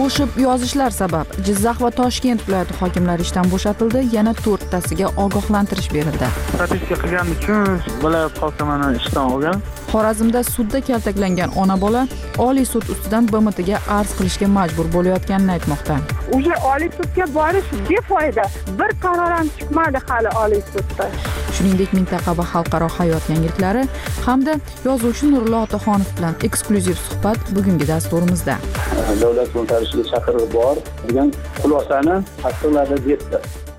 qo'shib yozishlar sabab Jizzax va Toshkent viloyati hokimlari ishdan bo'shatildi, yana to'rttasiga ogohlantirish berildi. Statistika qilgani uchun viloyat hokimini ishdan olgan. Xorazmda sudda kaltaklangan ona bola Oliy sud ustidan B M Tga arz qilishga majbur bo'layotganini aytmoqda. Uje Oliy sudga borish befoyda. Bir qaror ham chiqmadi hali Oliy sudda. Shuningdek, mintaqa va xalqaro hayot yangiliklari hamda yozuvchi Nurullo Otaxonov bilan eksklyuziv suhbat bugungi dasturimizda. Davlat to'ntarishiga chaqiriq bor degan xulosani tasdiqladi debdi.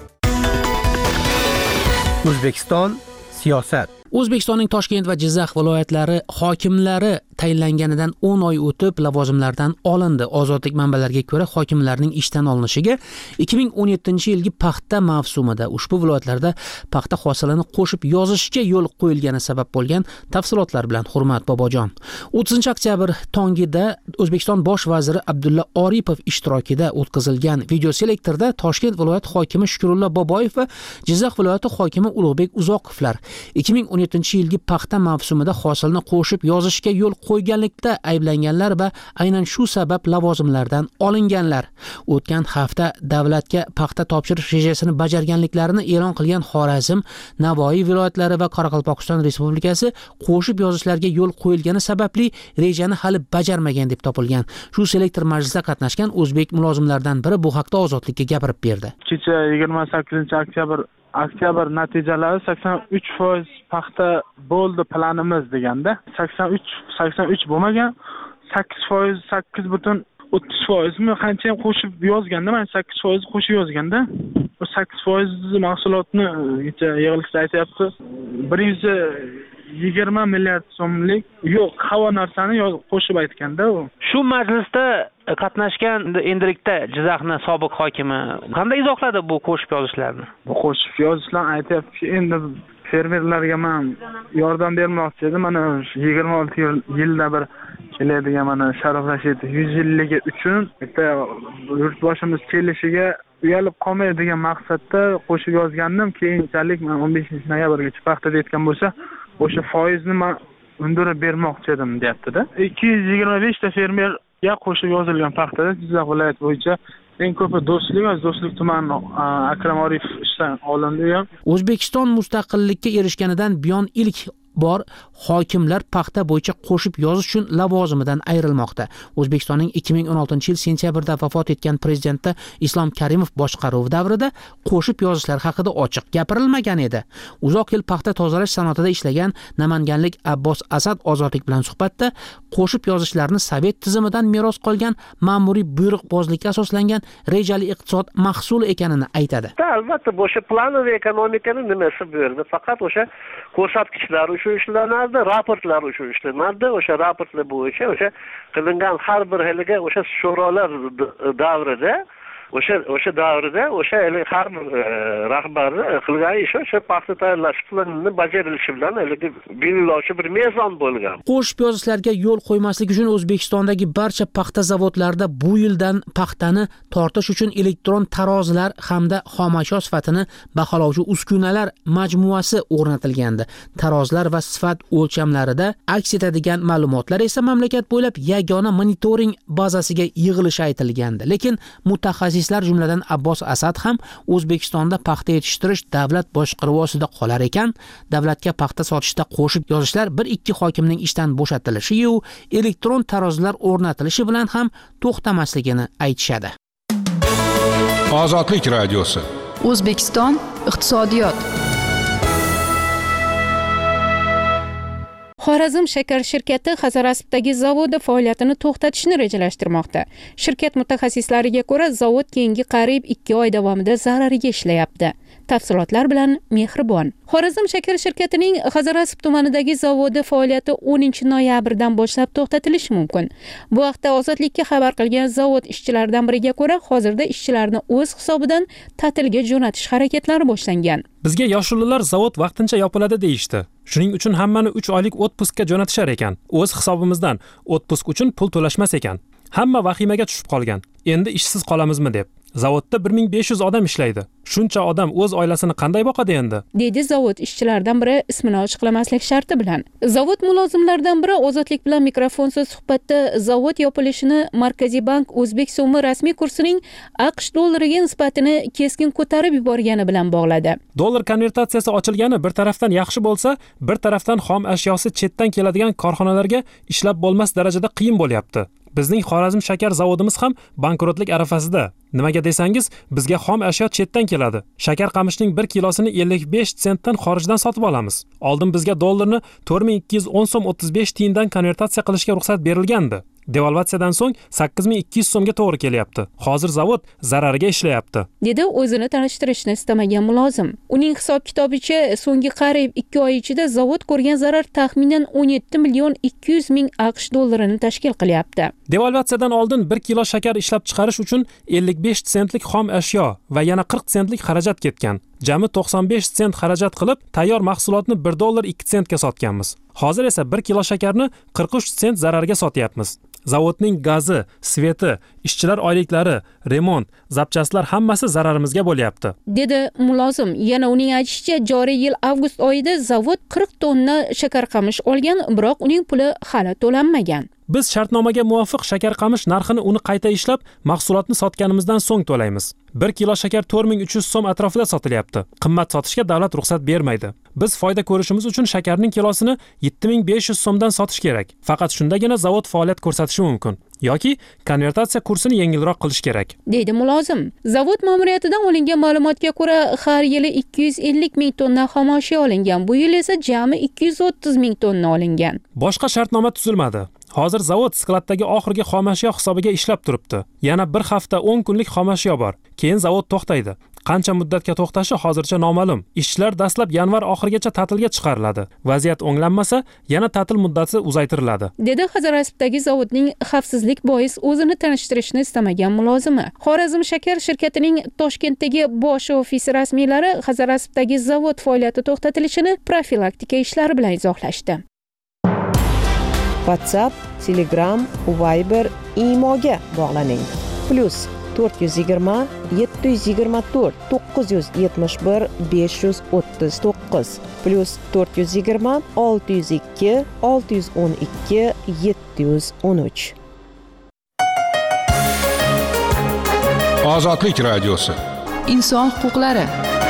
O'zbekiston siyosat. O'zbekistonning Toshkent va Jizzax viloyatlari hokimlari tayinlanganidan o'n oy o'tib lavozimlardan olindi. Ozodlik manbalariga ko'ra, hokimlarning ishdan olinishiga ikki ming o'n yettinchi yilgi paxta mavsumida ushbu viloyatlarda paxta hosilini qo'shib yozishga yo'l qo'yilgani sabab bo'lgan tafsilotlar bilan Hurmat Bobojon. o'ttizinchi oktyabr tongida O'zbekiston bosh vaziri Abdulla Oripov ishtirokida o'tkazilgan videoselektorda Toshkent viloyat hokimi Shukrullo Boboyev va Jizzax viloyati hokimi Ulug'bek Uzoqovlar ikki ming o'n yettinchi yilgi paxta mavsumida hosilni qo'shib yozishga yo'l qo'yganlikda ayblanganlar va aynan shu sabab lavozimlardan olinganlar. O'tgan hafta davlatga paxta topshirish rejasini bajarganliklarini e'lon qilgan Xorazm, Navoiy viloyatlari va Qoraqalpog'iston Respublikasi qo'shib yozishlarga yo'l qo'yilgani sababli rejani hali bajarmagan deb topilgan. Shu selektor majlisda qatnashgan o'zbek mulozimlaridan biri bu haqda Ozodlikka gapirib berdi. Kecha yigirma sakkizinchi oktyabr oktyabr natijalari sakson uch foiz paxta bo'ldi planimiz deganda, sakson uch sakson uch bo'lmagan, sakkiz foiz sakkiz butun o'ttiz foizmi qancha ham qo'shib yozganda, men sakkiz foiz qo'shib yozganda, o sakkiz foiz mahsulotni yig'ilishda aytyapti, bir yuz yigirma milliard so'mlik yo'q, havo narsani qo'shib aytganda u. Shu majlisda qatnashgan endilikda Jizzaxning sobiq hokimi qanday izohladi bu qo'shib yozishlarni? Bu qo'shib yozishlarni aytyapti, endi fermerlarga men yordam bermoqchi edim. Mana yigirma olti yilda bir keladigan mana Sharof Rashidov yuz yilligi uchun bitta yurtboshimiz kelishiga uyalib qolmaydigan maqsadda qo'shib yozgandim. Keyinchalik men o'n beshinchi noyabrgacha paxtada aytgan bo'lsa, o'sha foizni men undirib bermoqchi edim, deyapti-da. ikki yuz yigirma besh ta fermerga qo'shib yozilgan paxtada Jizzax viloyati bo'yicha eng ko'pi Do'stlik va Do'stlik tumani Akram Orif ishdan olindi. O'zbekiston mustaqillikka erishganidan buyon ilk bor hokimlar paxta bo'yicha qo'shib yozish uchun lavozimidan ayrilmoqda. O'zbekistonning ikki ming o'n oltinchi yil sentyabrda vafot etgan prezidenti Islom Karimov boshqaruvi davrida qo'shib yozishlar haqida ochiq gapirilmagan edi. Uzoq yil paxta tozalash sanoatida ishlagan namanganlik Abbos Asad Ozodlik bilan suhbatda qo'shib yozishlarni Sovet tizimidan meros qolgan ma'muriy buyruqbozlikka asoslangan rejali iqtisod mahsuli ekanini aytadi. Albatta, o'sha planoviy ekonomikani nimasi bu yerda? Faqat o'sha ko'rsatkichlar shu ishlanardi, raportlar shu ishlanardi. O'sha raportlar bo'yicha o'sha qilingan har bir haliga o'sha sho'rolar davrida o'sha o'sha davrida o'sha har bir rahbarni qilgan ishi o'sha paxta tayyorlash planini bajarilishi bilan belgilovchi bir mezon bo'lgan. Qo'shib yozishlarga yo'l qo'ymaslik uchun O'zbekistondagi barcha paxta zavodlarida bu yildan paxtani tortish uchun elektron tarozilar hamda xomashyo sifatini baholovchi uskunalar majmuasi o'rnatilgandi. Tarozilar va sifat o'lchamlarida aks etadigan ma'lumotlar esa mamlakat bo'ylab yagona monitoring bazasiga yig'ilishi aytilgandi. Lekin mutaxassislar jumladan Abbos Asad ham O'zbekistonda paxta yetishtirish davlat boshqaruvi ostida qolar ekan, davlatga paxta sotishda qo'shib yozishlar bir ikki hokimning ishdan bo'shatilishi yu elektron tarozilar o'rnatilishi bilan ham to'xtamasligini aytishadi. Ozodlik radiosi. O'zbekiston iqtisodiyot. Xorazm shakar shirkati Hazoraspdagi zavodi faoliyatini to'xtatishni rejalashtirmoqda. Shirkat mutaxassislariga ko'ra, zavod keyingi qariyb ikki oy davomida zarariga ishlayapti. Tafsilotlar bilan Mehribon. Xorazm shakar shirkatining Hazorasp tumanidagi zavodi faoliyati o'ninchi noyabrdan boshlab to'xtatilishi mumkin. Bu haqda Ozodlikka xabar qilgan zavod ishchilaridan biriga ko'ra, hozirda ishchilarni o'z hisobidan ta'tilga jo'natish harakatlari boshlangan. Bizga yoshullar zavod vaqtincha yopiladi deyishdi. Shuning uchun hammani uch oylik otpuskka jo'natishar ekan. O'z hisobimizdan otpusk uchun pul to'lashmas ekan. Hamma vahimaga tushib qolgan. Endi ishsiz qolamizmi deb. Zavodda bir ming besh yuz odam ishlaydi. shuncha odam o'z oilasini qanday boqadi endi? Dedi zavod ishchilaridan biri ismini ochiqlamaslik sharti bilan. Zavod mulozimlaridan biri Ozodlik bilan mikrofonsiz suhbatda zavod yopilishini Markaziy bank o'zbek so'mi rasmiy kursining AQSh dollariga nisbatini keskin ko'tarib yuborgani bilan bog'ladi. Dollar konvertatsiyasi ochilgani bir tarafdan yaxshi bo'lsa, bir tarafdan xom ashyosi chetdan keladigan korxonalarga ishlab bo'lmas darajada qiyin bo'lyapti. Bizning Xorazm shakar zavodimiz ham bankrotlik arafasida. Nimaga desangiz, bizga xom ashyo chetdan keladi. Shakar qamishning bir kilosini ellik besh sentdan xorijdan sotib olamiz. Oldin bizga dollarni to'rt ming ikki yuz o'n so'm o'ttiz besh tiyindan konvertatsiya qilishga ruxsat berilgandi. Devalvatsiyadan so'ng sakkiz ming ikki yuz so'mga to'g'ri kelyapti. Hozir zavod zarariga ishlayapti. Dedi o'zini tanishtirishni istamagan mulozim. Uning hisob-kitobicha so'nggi qariyb ikki oy ichida zavod ko'rgan zarar taxminan o'n yetti million ikki yuz ming AQSh dollarini tashkil qilyapti. Devalvatsiyadan oldin bir kilo shakar ishlab chiqarish uchun ellik besh sentlik xom ashyo va yana qirq sentlik xarajat ketgan. Jami to'qson besh sent xarajat qilib, tayyor mahsulotni bir dollar ikki sentga sotganmiz. Hozir esa bir kilo shakarni qirq uch sent zararga sotyapmiz. Zavodning gazi, sveti, ishchilar oyliklari, remont, zapchastlar hammasi zararimizga bo'lyapti. Dedi mulozim. Yana uning aytishicha, joriy yil avgust oyida zavod qirq tonna shakar qamish olgan, biroq uning puli hali to'lanmagan. Biz shartnomaga muvofiq shakar qamish narxini uni qayta ishlab, mahsulotni sotganimizdan so'ng to'laymiz. bir kilo shakar to'rt ming uch yuz so'm atrofida sotilyapti. Qimmat sotishga davlat ruxsat bermaydi. Biz foyda ko'rishimiz uchun shakarning kilosini yetti ming besh yuz so'mdan sotish kerak. Faqat shundagina zavod faoliyat ko'rsatishi mumkin. yoki konvertatsiya kursini yengilroq qilish kerak, deydi mulozim. Zavod ma'muriyatidan olingan ma'lumotga ko'ra, har yili ikki yuz ellik ming tonna xomashyo olingan. Bu yil esa jami ikki yuz o'ttiz ming tonna olingan. Boshqa shartnoma tuzilmadi. Hozir zavod skladdagi oxirgi xomashyo hisobiga ishlab turibdi. Yana bir hafta o'n kunlik xomashyo bor. Keyin zavod to'xtaydi. Qancha muddatga to'xtashi hozircha noma'lum. Ishchilar dastlab yanvar oxirigacha ta'tilga chiqariladi. Vaziyat o'nglanmasa, yana ta'til muddati uzaytiriladi, dedi Hazorasipdagi zavodning xavfsizlik bois o'zini tanishtirishni istamagan mulozimi. Xorazm shakar shirkatining Toshkentdagi bosh ofisi rasmiylari Hazorasipdagi zavod faoliyati to'xtatilishini profilaktika ishlari bilan izohlashdi. WhatsApp, Telegram, Viber, Imoga bog'laning. Plus to'rt yuz yigirma yetti yuz yigirma to'rt to'qqiz yuz yetmish bir besh yuz o'ttiz to'qqiz plus to'rt yuz yigirma olti yuz ikki olti yuz o'n ikki yetti yuz o'n uch. Ozodlik radiosi. Inson huquqlari.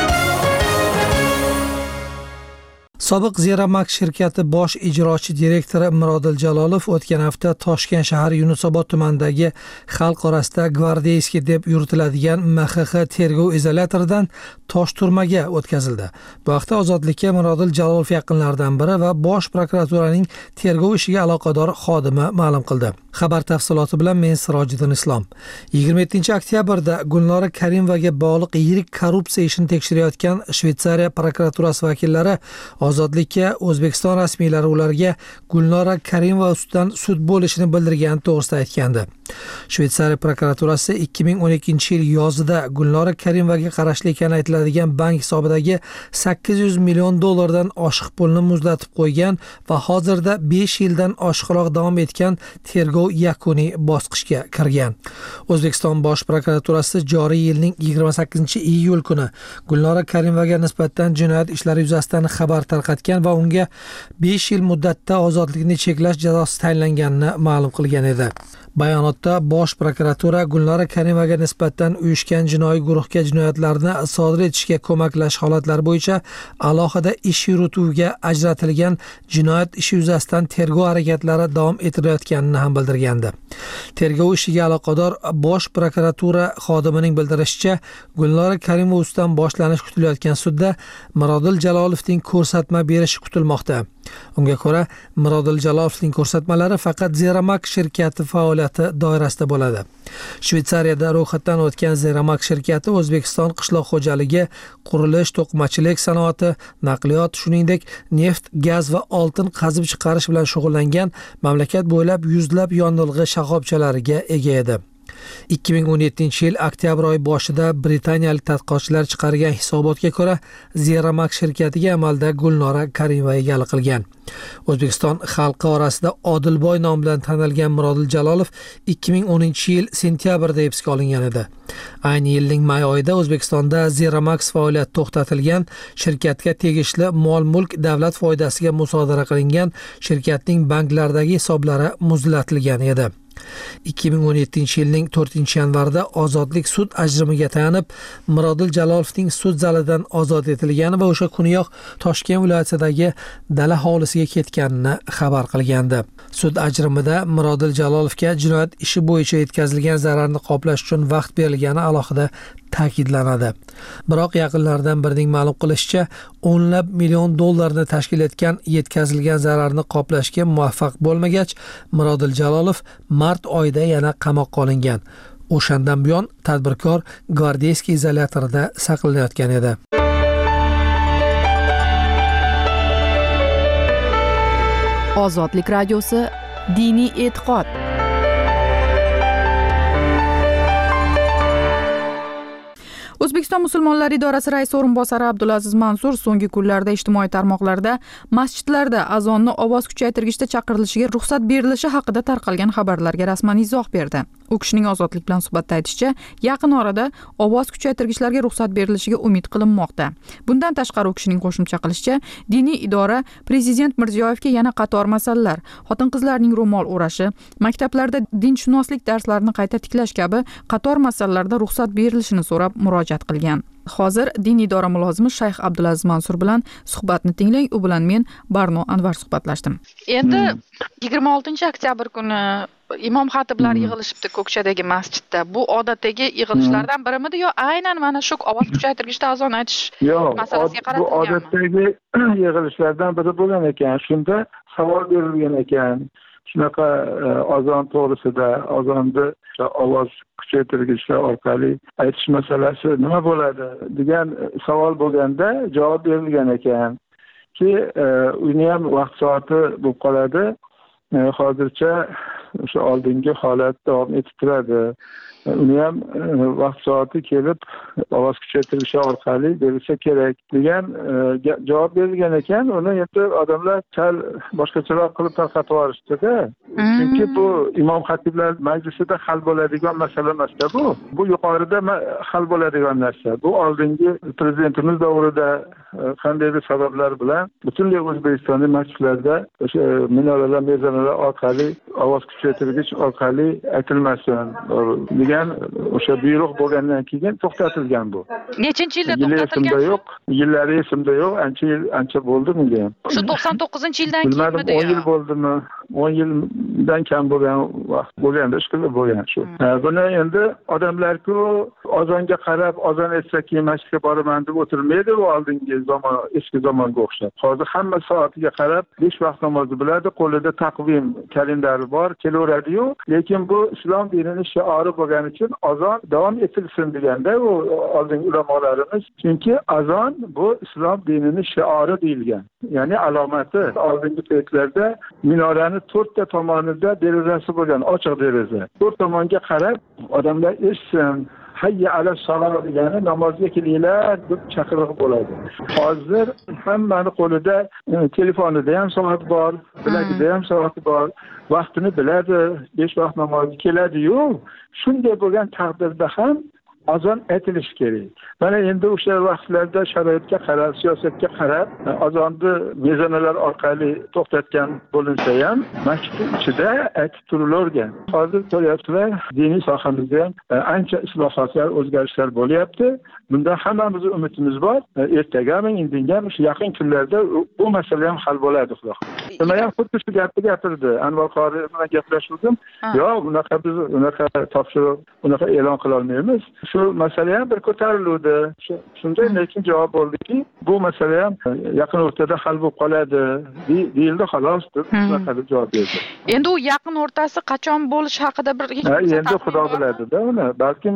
Sobiq Zeramak shirkati bosh ijrochi direktori Mirodil Jalolov o'tgan hafta Toshkent shahar Yunusobod tumanidagi xalq orasida gvardeyskiy deb yuritiladigan M X X tergov izolyatoridan tosh turmaga o'tkazildi. Bu haqda Ozodlikka Mirodil Jalolov yaqinlaridan biri va bosh prokuraturaning tergov ishiga aloqador xodimi ma'lum qildi. Xabar tafsiloti bilan men Sirojiddin Islom. yigirma yettinchi oktyabrda Gulnora Karimovga bog'liq yirik korrupsiya ishini tekshirayotgan Shveysariya prokuraturasi vakillari Ozodlikka O'zbekiston rasmiylari ularga Gulnora Karimova ustidan sud bo'lishini bildirgani to'g'risida aytgandi. Shveysariya prokuraturasi ikki ming o'n ikkinchi yil yozida Gulnora Karimovga qarashli ekani aytiladigan bank hisobidagi sakkiz yuz million dollardan oshiq pulni muzlatib qo'ygan va hozirda besh yildan oshiqroq davom etgan tergov yakuniy bosqichga kirgan. O'zbekiston bosh prokuraturasi joriy yilning yigirma sakkizinchi iyul kuni Gulnora Karimovga nisbatan jinoyat ishlari yuzasidan xabar tarqatgan va unga besh yil muddatda ozodlikni cheklash jazosi tayinlanganini ma'lum qilgan edi. Bayonotda bosh prokuratura Gulnora Karimovga nisbatan uyushgan jinoiy guruhga jinoyatlarni sodir etishga ko'maklash holatlari bo'yicha alohida ish yurituvga ajratilgan jinoyat ishi yuzasidan tergov harakatlari davom etilayotganini ham bildirgandi. Tergov ishiga aloqador bosh prokuratura xodimining bildirishicha, Gulnora Karimova ustidan boshlanish kutilayotgan sudda Mirodil Jalolovning ko'rsatma berishi kutilmoqda. Unga ko'ra, Mirodil Jalolovning ko'rsatmalari faqat Zeramak shirkati faoliyati doirasida bo'ladi. Shveysariyada ro'yxatdan o'tgan Zeramak shirkati O'zbekiston qishloq xo'jaligi, qurilish, to'qimachilik sanoati, naqliyot, shuningdek neft, gaz va oltin qazib chiqarish bilan shug'ullangan mamlakat bo'ylab yuzlab yonilg'i shoxobchalariga ega edi. ikki ming o'n yettinchi yil oktyabr oyi boshida britaniyalik tadqiqotchilar chiqargan hisobotga ko'ra Zeramax shirkatiga amalda Gulnora Karimova egalik qilgan. O'zbekiston xalqi orasida Odilboy nomi bilan tanilgan Mirodil Jalolov ikki ming o'ninchi yil sentyabrda hibsga olingan edi. Ayni yilning may oyida O'zbekistonda Zeramax faoliyati to'xtatilgan, shirkatga tegishli mol-mulk davlat foydasiga musodara qilingan, shirkatning banklardagi hisoblari muzlatilgan edi. ikki ming o'n yettinchi yilning to'rtinchi yanvarida ozodlik sud ajrimiga tayanib Mirodil Jalolovning sud zalidan ozod etilgani va o'sha kuniyoq Toshkent viloyatidagi dala hovlisiga ketganini xabar qilgandi. Sud ajrimida Mirodil Jalolovga jinoyat ishi bo'yicha yetkazilgan zararni qoplash uchun vaqt berilgani alohida ta'kidlanadi. Biroq yaqinlardan birining ma'lum qilishicha, o'nlab million dollarni tashkil etgan yetkazilgan zararni qoplashga muvaffaq bo'lmagach, Mirodil Jalolov mart oyida yana qamoqqa olingan. O'shandan buyon tadbirkor Gvardeyskiy izolyatorida saqlanayotgan edi. Ozodlik radiosi diniy e'tiqod. O'zbekiston musulmonlari idorasi raisi o'rinbosari Abdulaziz Mansur so'nggi kunlarda ijtimoiy tarmoqlarda masjidlarda azonni ovoz kuchaytirgichda chaqirilishiga ruxsat berilishi haqida tarqalgan xabarlarga rasman izoh berdi. U kishining Ozodlik bilan suhbatda aytishicha, yaqin orada ovoz kuchaytirgichlarga ruxsat berilishiga umid qilinmoqda. Bundan tashqari u kishining qo'shimcha qilishicha, diniy idora Prezident Mirziyoyevga yana qator masalalar, xotin-qizlarning ro'mol o'rashi, maktablarda dinshunoslik darslarini qayta tiklash kabi qator masalalarda ruxsat berilishini so'rab murojaat qilgan. Hozir diniy idora mulozimi Shayx Abdulaziz Mansur bilan suhbatni tinglang. U bilan men Barno Anvar suhbatlashdim. Endi yigirma oltinchi oktyabr kuni imom xatiblar yig'ilishibdi Ko'kchadagi masjidda. Bu odatdagi yig'ilishlardan birimidi yo aynan mana shu ovoz kuchaytirgichda azon aytish masalasiga qaratilganmi? Bu odatdagi yig'ilishlardan biri bo'lgan ekan. Shunda savol berilgan ekan. Shunaqa azon to'g'risida, azonni ovoz kuchaytirgichlar orqali aytish masalasi nima bo'ladi degan savol bo'lganda javob berilgan ekan ki uni ham vaqt soati bo'lib qoladi. Hozircha o'sha oldingi holat davom etib turadi. Uni ham vaqt soati kelib ovoz kuchaytirgichi orqali berilsa kerak degan javob berilgan ekan. Uni endi odamlar sal boshqacharoq qilib tarqatib yuborishdi-da. Chunki bu imom xatiblar majlisida hal bo'ladigan masala emas-da bu. Bu yuqorida hal bo'ladigan narsa. Bu oldingi prezidentimiz davrida qandaydir sabablar bilan butunlay O'zbekistonning masjidlarida o'sha minoralar, mezanalar orqali ovoz kuchaytirgich orqali aytilmasin degan o'sha buyruq bo'lgandan keyin to'xtatilgan bu. Nechinchi yilda to'xtatilgan? Yillari esimda yo'q, yillari esimda yo'q, ancha yil ancha bo'ldi bunga. Shu to'qson to'qqizinchi yildan keyinmidi? o'n yil bo'ldimi? o'n yildan kam bo'lgan vaqt bo'lganda shekilli bo'lgan shu. Buni endi odamlar-ku azonga qarab, azon aytsa keyin masjidga boraman deb o'tirmaydi, u oldingi zamon, eski zamonga o'xshab. Hozir hamma soatiga qarab besh vaqt namozni biladi, qo'lida taqvim kalendari bor, kelaveradi-yu, lekin bu islom dinining shiori bo'lgani uchun azon davom etilsin deganda u oldingi ulamolarimiz, chunki azon bu islom dinining shiori deyilgan. Ya'ni alomati. Oldingi paytlarda minorani to'rtta tomonida derazasi bo'lgan, ochiq deraza. To'rt tomonga qarab odamlar eshitsin. Hayya ala salom degani namozga kelinglar deb chaqiriq bo'ladi. Hozir hammani qo'lida telefonida ham soat bor, bilagida ham soat bor, vaqtini biladi, besh vaqt namozga keladi-yu, shunday bo'lgan taqdirda ham azon aytilishi kerak. Mana endi o'sha vaqtlarda sharoitga qarab, siyosatga qarab azonni mezanalar orqali to'xtatgan bo'linsa ham masjid ichida aytib turilargan. Hozir ko'ryapsizlar, diniy sohamizda ham ancha islohotlar, o'zgarishlar bo'lyapti. Bunda hammamizning umidimiz bor. Ertagami, indingami, shu yaqin kunlarda bu masala ham hal bo'ladi, xudo xohlasa. Nima ham xuddi shu gapni gapirdi. Anvar qori bilan gaplashuvdim. Yo'q, unaqa biz unaqa topshiriq, unaqa e'lon qila olmaymiz. Shu masala ham bir ko'tarildi. Shunday lekin javob bo'ldiki, bu masala ham yaqin o'rtada hal bo'lib qoladi deyildi, xolos deb shunaqa deb javob berdi. Endi u yaqin o'rtasi qachon bo'lishi haqida bir hech narsa endi xudo biladi-da uni. Balkim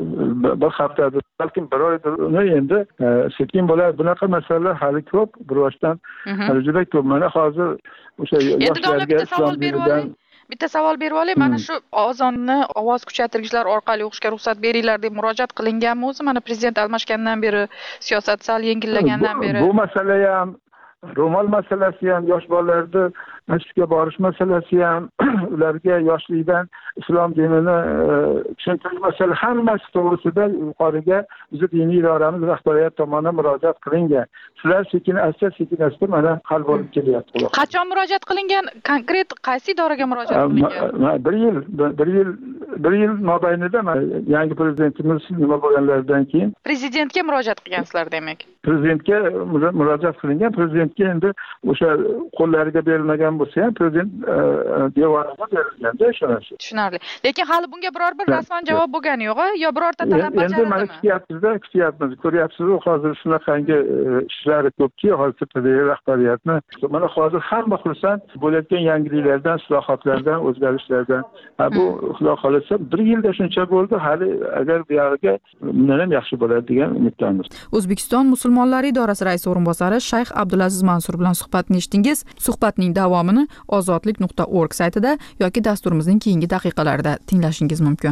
bir haftadir, balkim bir oydir. Uni endi sekin bo'ladi. Bunaqa masalalar hali ko'p, bir boshdan hali juda ko'p. Mana hozir o'sha yoshlarga islom dinidan bitta savol berib olay, mana shu ozonni ovoz kuchaytirgichlar orqali o'qishga ruxsat beringlar deb murojaat qilinganmi o'zi? Mana prezident almashgandan beri, siyosat sal yengillagandan beri. Bu masala ham, ro'mol masalasi ham, yosh bolalarni masjidga borish masalasi ham, ularga yoshlikdan islom dinini tushuntirish masalasi hammasi to'g'risida yuqoriga bizni diniy idoramiz rahbariyat tomonidan murojaat qilingan. Shular sekin asta sekin asta mana hal bo'lib kelyapti. Qachon murojaat qilingan? Konkret qaysi idoraga murojaat qilingan? bir yil bir yil bir yil mobaynida yangi prezidentimiz nima bo'lganlaridan keyin prezidentga murojaat qilgansizlar demak. Prezidentga murojaat qilingan. Prezidentga endi o'sha qo'llariga berilmagan bo'lsa ham prezident devoriga berilganda ishonasiz. Tushunarli. Lekin hali bunga biror bir rasman javob bo'lgani yo'q, yo birorta talab bajarildi. Endi mana kutyapmizda, kutyapmiz. Ko'ryapsiz, hozir shunaqangi ishlari ko'pki, hozir rahbariyatni. Mana hozir hamma xursand bo'layotgan yangiliklardan, islohotlardan, o'zgarishlardan. Bu xudo xolasa bir yilda shuncha bo'ldi, hali agar bu yog'iga bundan ham yaxshi bo'ladi degan umiddamiz. O'zbekiston musulmonlari idorasi raisi o'rinbosari Shayx Abdulaziz Mansur bilan suhbatni eshitdingiz. Suhbatning davomini ozodlik nuqta org saytida yoki dasturimizning keyingi daqiqalarida tinglashingiz mumkin.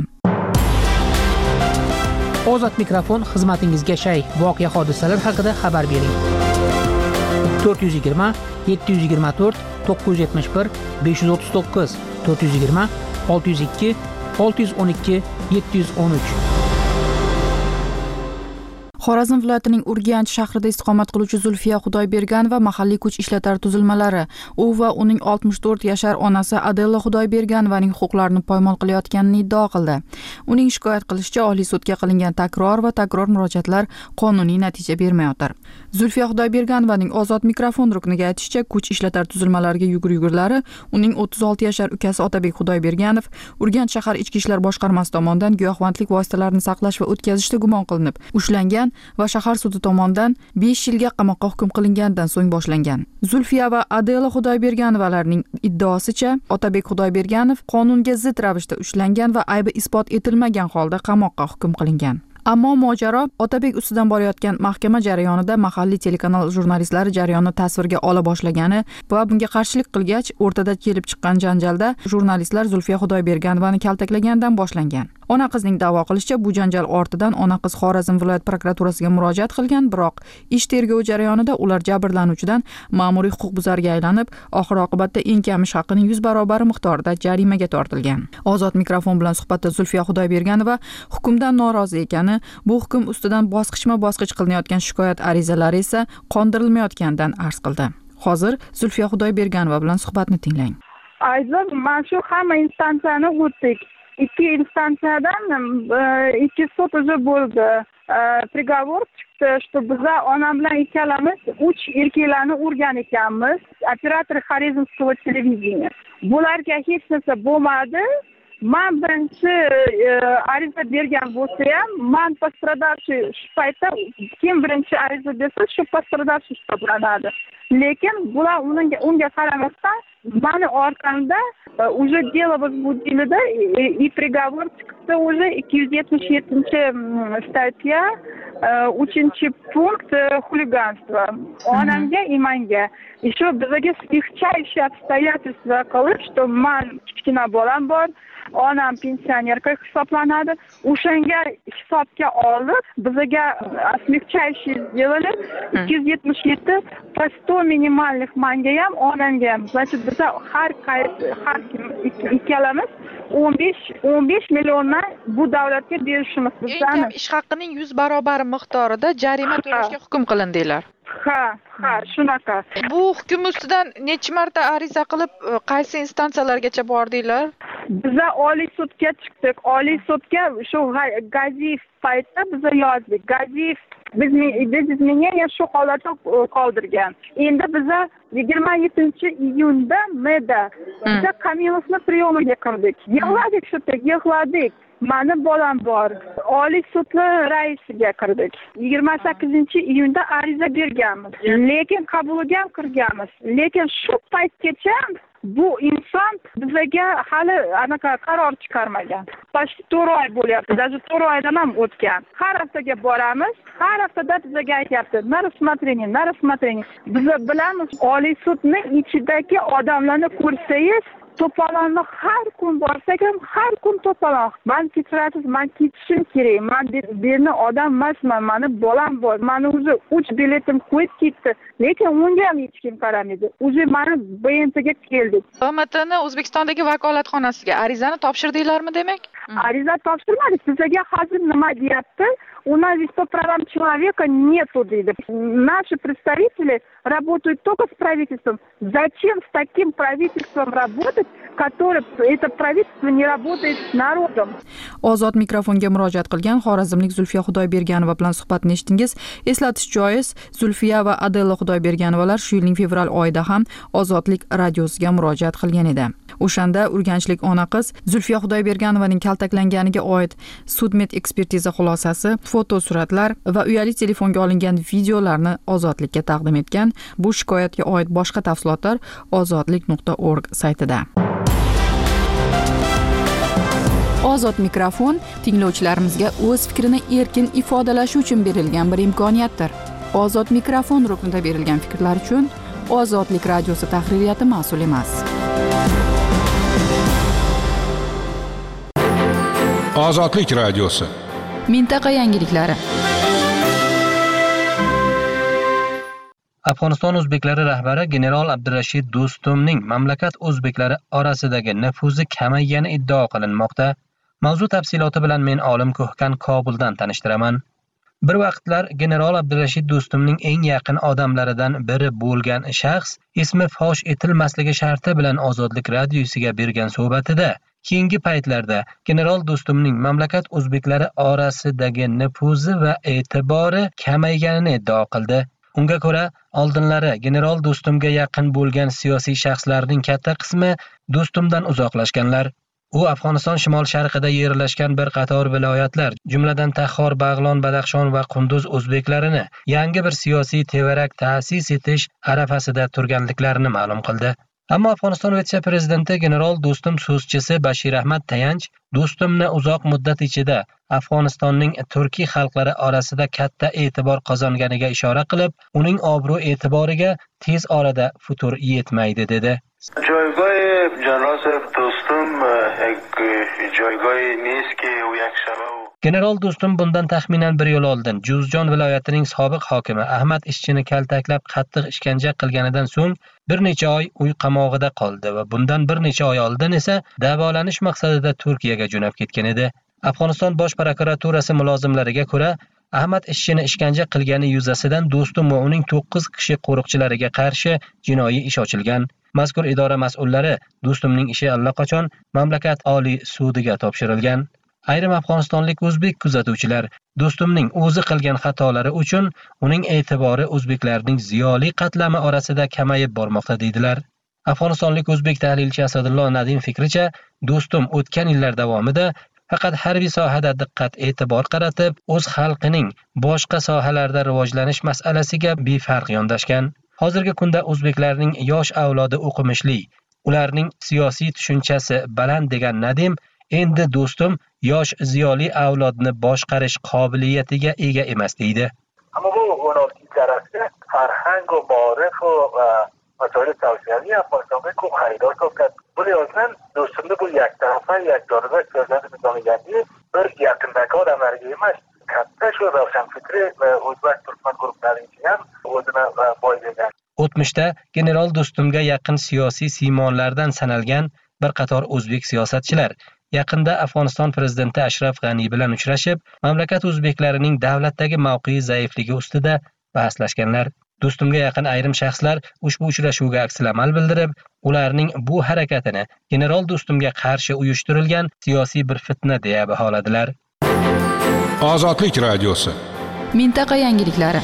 Ozod mikrofon xizmatingizga shay. Voqea hodisalar haqida xabar bering. to'rt yuz yigirma yetti yuz yigirma to'rt to'qqiz yuz yetmish bir besh yuz o'ttiz to'qqiz to'rt yuz yigirma olti yuz ikki olti yuz o'n ikki yetti yuz o'n uch. Xorazm viloyatining Urganch shahrida istiqomat qiluvchi Zulfiya Xudoyberganova mahalliy kuch ishlatar tuzilmalari u va uning oltmish to'rt yashar onasi Adella Xudoyberganovaning huquqlarini poymol qilayotganini iddao qildi. Uning shikoyat qilishicha, Oliy sudga qilingan takror va takror murojaatlar qonuniy natija bermayotir. Zulfiya Xudoyberganovaning Ozod mikrofon rukniga aytishicha, kuch ishlatar tuzilmalariga yugur-yugurlari uning o'ttiz olti yashar ukasi Otabek Xudoyberganov Urganch shahar ichki ishlar boshqarmasi tomonidan giyohvandlik vositalarini saqlash va o'tkazishda gumon qilinib ushlangan va shahar sudi tomonidan besh yilga qamoqqa hukm qilingandan so'ng boshlangan. Zulfiya va Adella Xudoyberganovalarning iddaosicha, Otabek Xudoyberganov qonunga zid ravishda ushlangan va aybi isbot etilmagan holda qamoqqa hukm qilingan. Ammo mojaro Otabek ustidan borayotgan mahkama jarayonida mahalliy telekanal jurnalistlari jarayonni tasvirga ola boshlagani va bunga qarshilik qilgach, o'rtada kelib chiqqan janjalda jurnalistlar Zulfiya Xudoyberganovani kaltaklagandan boshlangan. Ona qizning da'vo qilishicha, bu janjal ortidan ona qiz Xorazm viloyat prokuraturasiga murojaat qilgan, biroq ish tergovi jarayonida ular jabrlanuvchidan ma'muriy huquqbuzarga aylanib, oxir oqibatda eng kami haqining yuz barobari miqdorida jarimaga tortilgan. Ozod mikrofon bilan suhbatda Zulfiya Xudoyberganova hukmdan norozi ekani, bu hukm ustidan bosqichma-bosqich qilinayotgan shikoyat arizalari esa qondirilmayotganidan arz qildi. Hozir Zulfiya Xudoyberganova bilan suhbatni tinglang. Aydin, men shu hamma instansiyani o'tdik. Ikki instansiyadan ikki sud уже bo'ldi. Приговор chiqdi, что biza onam bilan ikkalamiz uch erkaklarni urgan ekanmiz. Operator Xorazmskого televideniya. Bularga hech narsa bo'lmadi. Men birinchi ariza bergan bo'lsa ham, men пострадавший shu paytda kim birinchi ariza bersa, shu пострадавший hisoblanadi. Lekin bular unga unga qaramasdan mani orqamda уже дело возбудили-da и приговор chiqdi уже ikki yuz yetmish yettinchi statya uchinchi punkt хулиганство. Onamga imanga. Еще bizga смягчающие обстоятельства qilib, что men kichkina bolam bor, onam pensionerka hisoblanadi. O'shanga hisobga olib, bizga смягчающие сделали ikki yuz yetmish yetti по сто minimальных manga ham, onamga ham. Значит, biz har har ikkalamiz o'n besh o'n besh milliondan bu davlatga berishimiz bizani. Ish haqining yuz barobari miqdorida jarima to'lashga hukm qilindinglar. Ha, ha, shunaqa. Bu hukm ustidan necha marta ariza qilib, qaysi instansiyalargacha bordinglar? Biz Oliy sudga chiqdik. Oliy sudga shu Gaziyev paytda biz yozdik. Gaziyev biz biz meni shu holatda qoldirgan. Endi biz yigirma yettinchi iyunda Meda biz Kamilovni priyomiga kirdik. Yig'ladik shu yerda, yig'ladik. Mani bolam bor. Oliy sudni raisiga kirdik. yigirma sakkizinchi iyunda ariza berganmiz. Lekin qabuliga ham kirganmiz. Lekin shu paytgacha bu inson bizga hali anaqa qaror chiqarmagan. Почти to'rt oy bo'lyapti. Даже to'rt oydan ham o'tgan. Har haftaga boramiz. Har haftada bizga aytyapti, "Na рассмотрение, na рассмотрение". Biz bilamiz, Oliy sudning ichidagi odamlarni ko'rsangiz, to'polonni har kun borsak ham har kun to'polon. Man kechirasiz, man ketishim kerak. Man bu yerni odam emasman, mani bolam bor. Mani o'zi uch biletim qo'yib ketdi. Lekin unga ham hech kim qaramaydi. O'zi mani B M Tga keldik. B M Tni O'zbekistondagi vakolatxonasiga arizani topshirdinglarmi demak? Ariza topshirmadik. Sizga hozir nima deyapti? У нас здесь по правам человека нету, deydi. Наши представители работают только с правительством. Зачем с таким правительством работать, которое это правительство не работает с народом? Ozod mikrofonga murojaat qilgan xorazmlik Zulfiya Xudoyberganova bilan suhbatni eshitdingiz. Eslatish joiz, Zulfiya va Adella Xudoyberganovalar shu yilning fevral oyida ham Ozodlik radiosiga murojaat qilgan edi. O'shanda urganchlik ona qiz Zulfiya Xudoyberganovaning kaltaklanganiga oid sud-med ekspertiza xulosasi, fotosuratlar va uyali telefonga olingan videolarni Ozodlikka taqdim etgan. Bu shikoyatga oid boshqa tafsilotlar ozodlik nuqta org saytida. Ozod mikrofon tinglovchilarimizga o'z fikrini erkin ifodalashi uchun berilgan bir imkoniyatdir. Ozod mikrofon ruknida berilgan fikrlar uchun Ozodlik radiosi tahririyati mas'ul emas. Ozodlik radiosi. Mintaqa yangiliklari. Afg'oniston o'zbeklari rahbari general Abdurashid Do'stumning mamlakat o'zbeklari orasidagi nufuzi kamaygani iddao qilinmoqda. Mavzu tafsiloti bilan men Olim Ko'hkan Kobuldan tanishtiraman. Bir vaqtlar general Abdurashid Do'stumning eng yaqin odamlaridan biri bo'lgan shaxs ismi fosh etilmasligi sharti bilan Ozodlik radiosiga bergan suhbatida keyingi paytlarda general Do'stumning mamlakat o'zbeklari orasidagi nufuzi va e'tibori kamayganini iddao qildi. Unga ko'ra, oldinlari general Do'stumga yaqin bo'lgan siyosiy shaxslarning katta qismi Do'stumdan uzoqlashganlar. U Afg'oniston shimol-sharqida yerlashgan bir qator viloyatlar, jumladan Taxor, Bag'lon, Badaxshon va Qunduz o'zbeklarini yangi bir siyosiy tevarak ta'sis etish arafasida turganliklarini ma'lum qildi. Ammo Afg'oniston vitse-prezidenti general Do'stum so'zchisi Bashir Ahmad Tayanch Do'stumni uzoq muddat ichida Afg'onistonning turkiy xalqlari orasida katta e'tibor qozonganiga ishora qilib, uning obro' e'tiboriga tez orada futur yetmaydi dedi. جایگاه جنرال دوستم یک جایگاهی نیست که او یک شبه General Do'stum bundan taxminan bir yil oldin Juzjon viloyatining sobiq hokimi Ahmad Ishchini kaltaklab qattiq ishkanja qilganidan so'ng bir necha oy uy qamog'ida qoldi va bundan bir necha oy oldin esa davolanish maqsadida Turkiyaga jo'nab ketgan edi. Afg'oniston bosh prokuraturasi mulozimlariga ko'ra, Ahmad Ishchini ishkanja qilgani yuzasidan Do'stum va uning to'qqiz kishi qo'riqchilariga qarshi jinoiy ish ochilgan. Mazkur idora mas'ullari Do'stumning ishi allaqachon mamlakat oliy sudiga topshirilgan. Ayrim afg'onistonlik o'zbek kuzatuvchilar Do'stumning o'zi qilgan xatolari uchun uning e'tibori o'zbeklarning ziyoli qatlami orasida kamayib bormoqda deydilar. Afg'onistonlik o'zbek tahlilchi Asadullo Nadim fikricha, Do'stum o'tgan yillar davomida faqat harbiy sohada diqqat e'tibor qaratib, o'z xalqining boshqa sohalarda rivojlanish masalasiga befarq yondashgan. Hozirgi kunda o'zbeklarning yosh avlodi o'qimishli, ularning siyosiy tushunchasi baland degan Nadim endi Do'stum yosh ziyoli avlodni boshqarish qobiliyatiga ega emas deydi. Ammo bu o'n oltinchi tarafda farhang va ma'rif va masoil tavsiyaviy Afg'onistonga ko'p xaridor topgan. Buni yozgan Do'stumni bu yaktarafli, yakdorda ko'zlanib turgani bir yaqindagi odamlarga emas, katta shu ravshanfikri va o'zbek turkman guruhlariga ham o'zini boylagan. O'tmishda general Do'stumga yaqin siyosiy siymonlardan sanalgan bir qator o'zbek siyosatchilar yaqinda Afg'oniston prezidenti Ashraf G'ani bilan uchrashib, mamlakat o'zbeklarining davlatdagi mavqei zaifligi ustida bahslashganlar. Do'stumga yaqin ayrim shaxslar ushbu uchrashuvga aksilamal bildirib, ularning bu harakatini general Do'stumga qarshi uyushtirilgan siyosiy bir fitna deya baholadilar. Ozodlik radiosi. Mintaqa yangiliklari.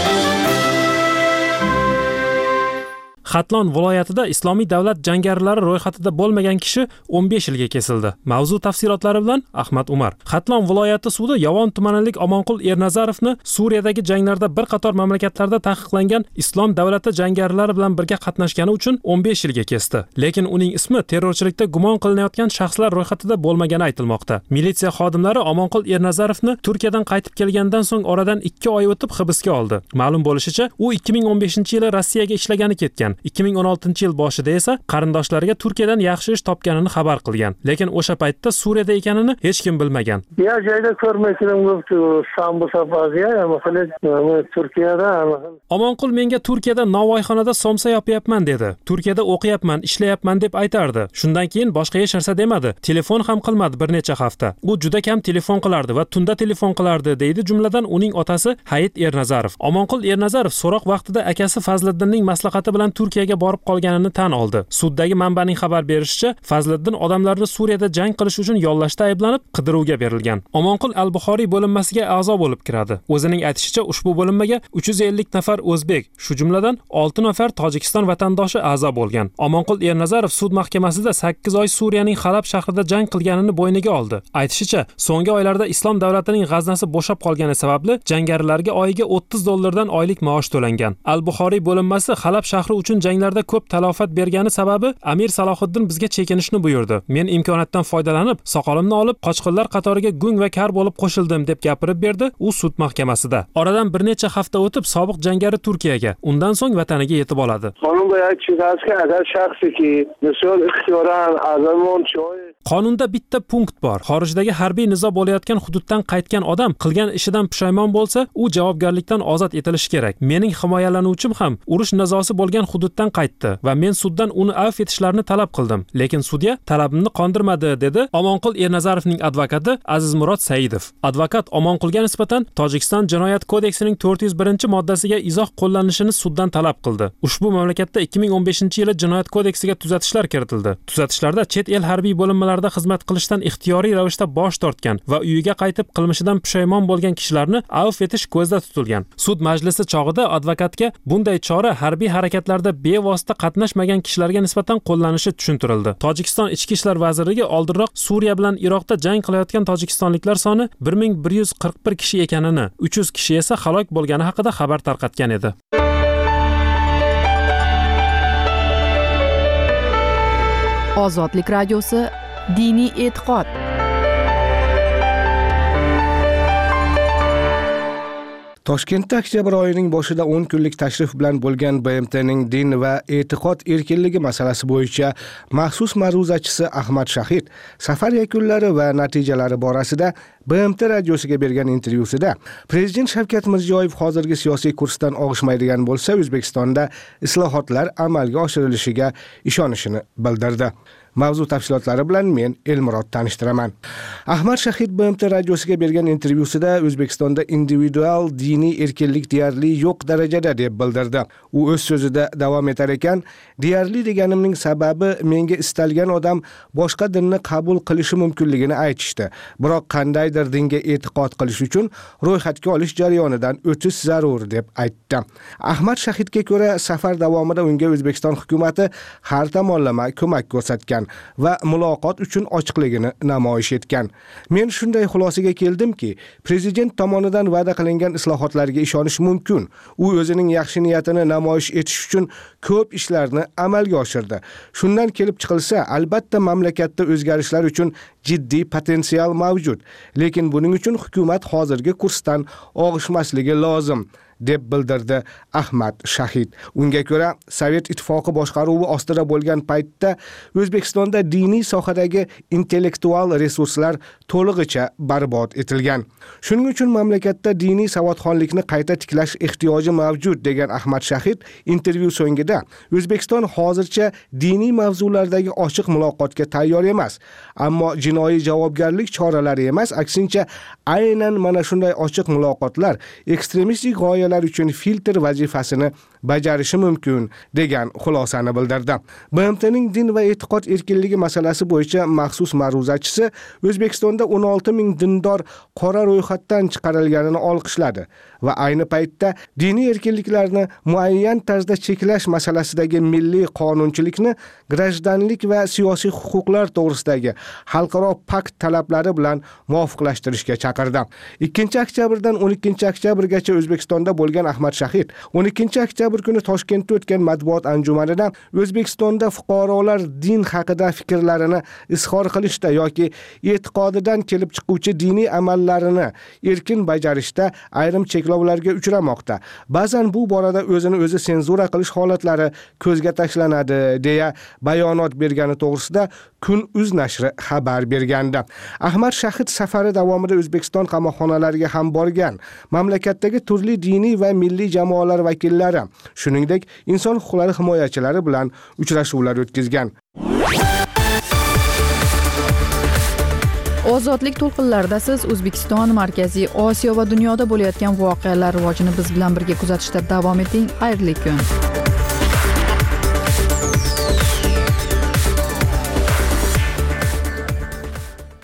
Xatlon viloyatida Islomiy davlat jangarilari ro'yxatida bo'lmagan kishi o'n besh yilga kesildi. Mavzu tafsilotlari bilan Ahmad Umar. Xatlon viloyati sudi Yovon tumanilik Omonqul Ernazarovni Suriyadagi janglarda bir qator mamlakatlarda taqiqlangan Islom davlati jangarilari bilan birga qatnashgani uchun o'n besh yilga kesdi. Lekin uning ismi terrorchilikda gumon qilinayotgan shaxslar ro'yxatida bo'lmagani aytilmoqda. Militsiya xodimlari Omonqul Ernazarovni Turkiyadan qaytib kelgandan so'ng oradan ikki oy o'tib hibsga oldi. Ma'lum bo'lishicha, u ikki ming o'n beshinchi yili Rossiyaga ishlagani ketgan. ikki ming o'n oltinchi yil boshida esa qarindoshlariga Turkiyadan yaxshi ish topganini xabar qilgan, lekin o'sha paytda Suriyada ekanini hech kim bilmagan. Ya joyda ko'rmaysizlar, sam bu safarga, masalan, Turkiyada. Omonqul menga Turkiyada Navoiyxonada somsa yopyapman dedi. Turkiyada o'qiyapman, ishlayapman deb aytardi. Shundan keyin boshqa hech narsa demadi. Telefon ham qilmadi bir necha hafta. U juda kam telefon qilardi va tunda telefon qilardi, deydi jumladan uning otasi Hayit Ernazarov. Omonqul Ernazarov so'roq vaqtida akasi Fazliddinning maslahati bilan Turkiyaga borib qolganini tan oldi. Suddagi manbaning xabar berishicha, Fazliddin odamlarni Suriyada jang qilish uchun yollashda ayblanib qidiruvga berilgan. Omonqul Al-Buxoriy bo'linmasiga a'zo bo'lib kiradi. O'zining aytishicha, ushbu bo'linmaga uch yuz ellik nafar o'zbek, shu jumladan olti nafar Tojikiston vatandoshi a'zo bo'lgan. Omonqul Ernazarov sud mahkamasida sakkiz oy Suriyaning Halab shahrida jang qilganini bo'yniga oldi. Aytishicha, so'nggi oylarda Islom davlatining g'aznasi bo'shab qolgani sababli jangarilarga oyiga o'ttiz dollardan oylik maosh to'langan. Al-Buxoriy bo'linmasi Halab shahri uchun janglarda ko'p talofat bergani sababi Amir Salohiddin bizga chekinishni buyurdi. Men imkoniyatdan foydalanib, soqolimni olib, qochqinlar qatoriga gung va kar bo'lib qo'shildim deb gapirib berdi u sud mahkamasida. Oradan bir necha hafta o'tib sobiq jangari Turkiyaga, undan so'ng vataniga yetib oladi. Qonun boyagi chizdi ki agar shaxsi ki misol ixtiyoran azamon choy Qonunda bitta punkt bor. Xorijdagi harbiy nizo bo'layotgan hududdan qaytgan odam qilgan ishidan pushaymon bo'lsa, u javobgarlikdan ozod etilishi kerak. Mening himoyalanuvchim ham urush nizosi bo'lgan hududdan qaytdi va men suddan uni afv etishlarini talab qildim. Lekin sudya talabimni qondirmadi, dedi Omonqul Ernazarovning advokati Azizmurod Saidov. Advokat Omonqulga nisbatan Tojikiston Jinoyat kodeksining to'rt yuz birinchi moddasiga izoh qo'llanishini suddan talab qildi. Ushbu mamlakatda ikki ming o'n beshinchi yili Jinoyat kodeksiga tuzatishlar kiritildi. Tuzatishlarda chet el harbiy bo'linmalari xizmat qilishdan ixtiyoriy ravishda bosh tortgan va uyiga qaytib qilmishidan pushaymon bo'lgan kishilarni afv etish ko'zda tutilgan. Sud majlisi chog'ida advokatga bunday chora harbiy harakatlarda bevosita qatnashmagan kishilarga nisbatan qo'llanishi tushuntirildi. Tojikiston Ichki ishlar vazirligi oldinroq Suriya bilan Iroqda jang qilayotgan tojikistonliklar soni bir ming bir yuz qirq bir kishi ekanini, uch yuz kishi esa halok bo'lgani haqida xabar tarqatgan edi. Ozodlik radiosi diniy e'tiqod. Toshkentda oktyabr oyining boshida o'n kunlik tashrif bilan bo'lgan B M T'ning din va e'tiqod erkinligi masalasi bo'yicha maxsus ma'ruzachisi Ahmad Shahid safar yakunlari va natijalari borasida B M T radiosiga bergan intervyusida Prezident Shavkat Mirziyoyev hozirgi siyosiy kursdan og'ishmaydigan bo'lsa, O'zbekistonda islohotlar amalga oshirilishiga ishonishini bildirdi. Mavzu tafsilotlari bilan men Elmurod tanishtiraman. Ahmad Shahid B M T radiosiga bergan intervyusida O'zbekistonda individual diniy erkinlik deyarli yo'q darajada deb bildirdi. U o'z so'zida davom etar ekan, deyarli deganimning sababi menga istalgan odam boshqa dinni qabul qilishi mumkinligini aytishdi. Biroq qandaydir dinga e'tiqod qilish uchun ro'yxatga olish jarayonidan o'tish zarur deb aytdi. Ahmad Shahidga ko'ra, safar davomida unga O'zbekiston hukumatı har tomonlama ko'mak ko'rsatgan va muloqot uchun ochiqligini namoyish etgan. Men shunday xulosaga keldimki, prezident tomonidan va'da qilingan islohotlarga ishonish mumkin. U o'zining yaxshi niyatini namoyish etish uchun ko'p ishlarni amalga oshirdi. Shundan kelib chiqilsa, albatta mamlakatda o'zgarishlar uchun jiddiy potensial mavjud, lekin buning uchun hukumat hozirgi kursdan og'ishmasligi lozim deb bildirdi Ahmad Shahid. Unga ko'ra, Sovet ittifoqi boshqaruvi ostida bo'lgan paytda O'zbekistonda diniy sohadagi intellektual resurslar to'lig'icha barbod etilgan. Shuning uchun mamlakatda diniy savodxonlikni qayta tiklash ehtiyoji mavjud degan Ahmad Shahid intervyu so'ngida O'zbekiston hozircha diniy mavzulardagi ochiq muloqotga tayyor emas, ammo jinoiy javobgarlik choralari emas, aksincha aynan mana shunday ochiq muloqotlar ekstremistik g'oyalar uchun filtr vazifasini bajarishi mumkin degan xulosani bildirdi. B M T'ning din va e'tiqod erkinligi masalasi bo'yicha maxsus ma'ruzachisi O'zbekistonda o'n olti ming dindor qora ro'yxatdan chiqarilganini olqishladi va ayni paytda diniy erkinliklarni muayyan tarzda cheklash masalasidagi milliy qonunchilikni grajdanlik va siyosiy huquqlar to'g'risidagi xalqaro pakt talablari bilan muvofiqlashtirishga chaqirdi. ikkinchi oktyabrdan o'n ikkinchi oktyabrgacha O'zbekistonda bo'lgan Ahmad Shahid o'n ikkinchi oktyabr kuni Toshkentda o'tgan matbuot anjumanida O'zbekistonda fuqarolar din haqida fikrlarini izhor qilishda yoki e'tiqodidan kelib chiquvchi diniy amallarini erkin bajarishda ayrim cheklovlarga uchramoqda. Ba'zan bu borada o'zini o'zi senzura qilish holatlari ko'zga tashlanadi deya bayonot bergani to'g'risida Kun.uz nashri xabar bergandi. Ahmad Shahid safari davomida O'zbekiston qamoqxonalariga ham borgan. Mamlakatdagi turli diniy va milliy jamoalar vakillari, shuningdek, inson huquqlari himoyachilari bilan uchrashuvlar o'tkazgan. Ozodlik to'lqinlarida siz O'zbekiston, Markaziy Osiyo va dunyoda bo'layotgan voqealar rivojini biz bilan birga kuzatishda davom eting. Xayrli kun.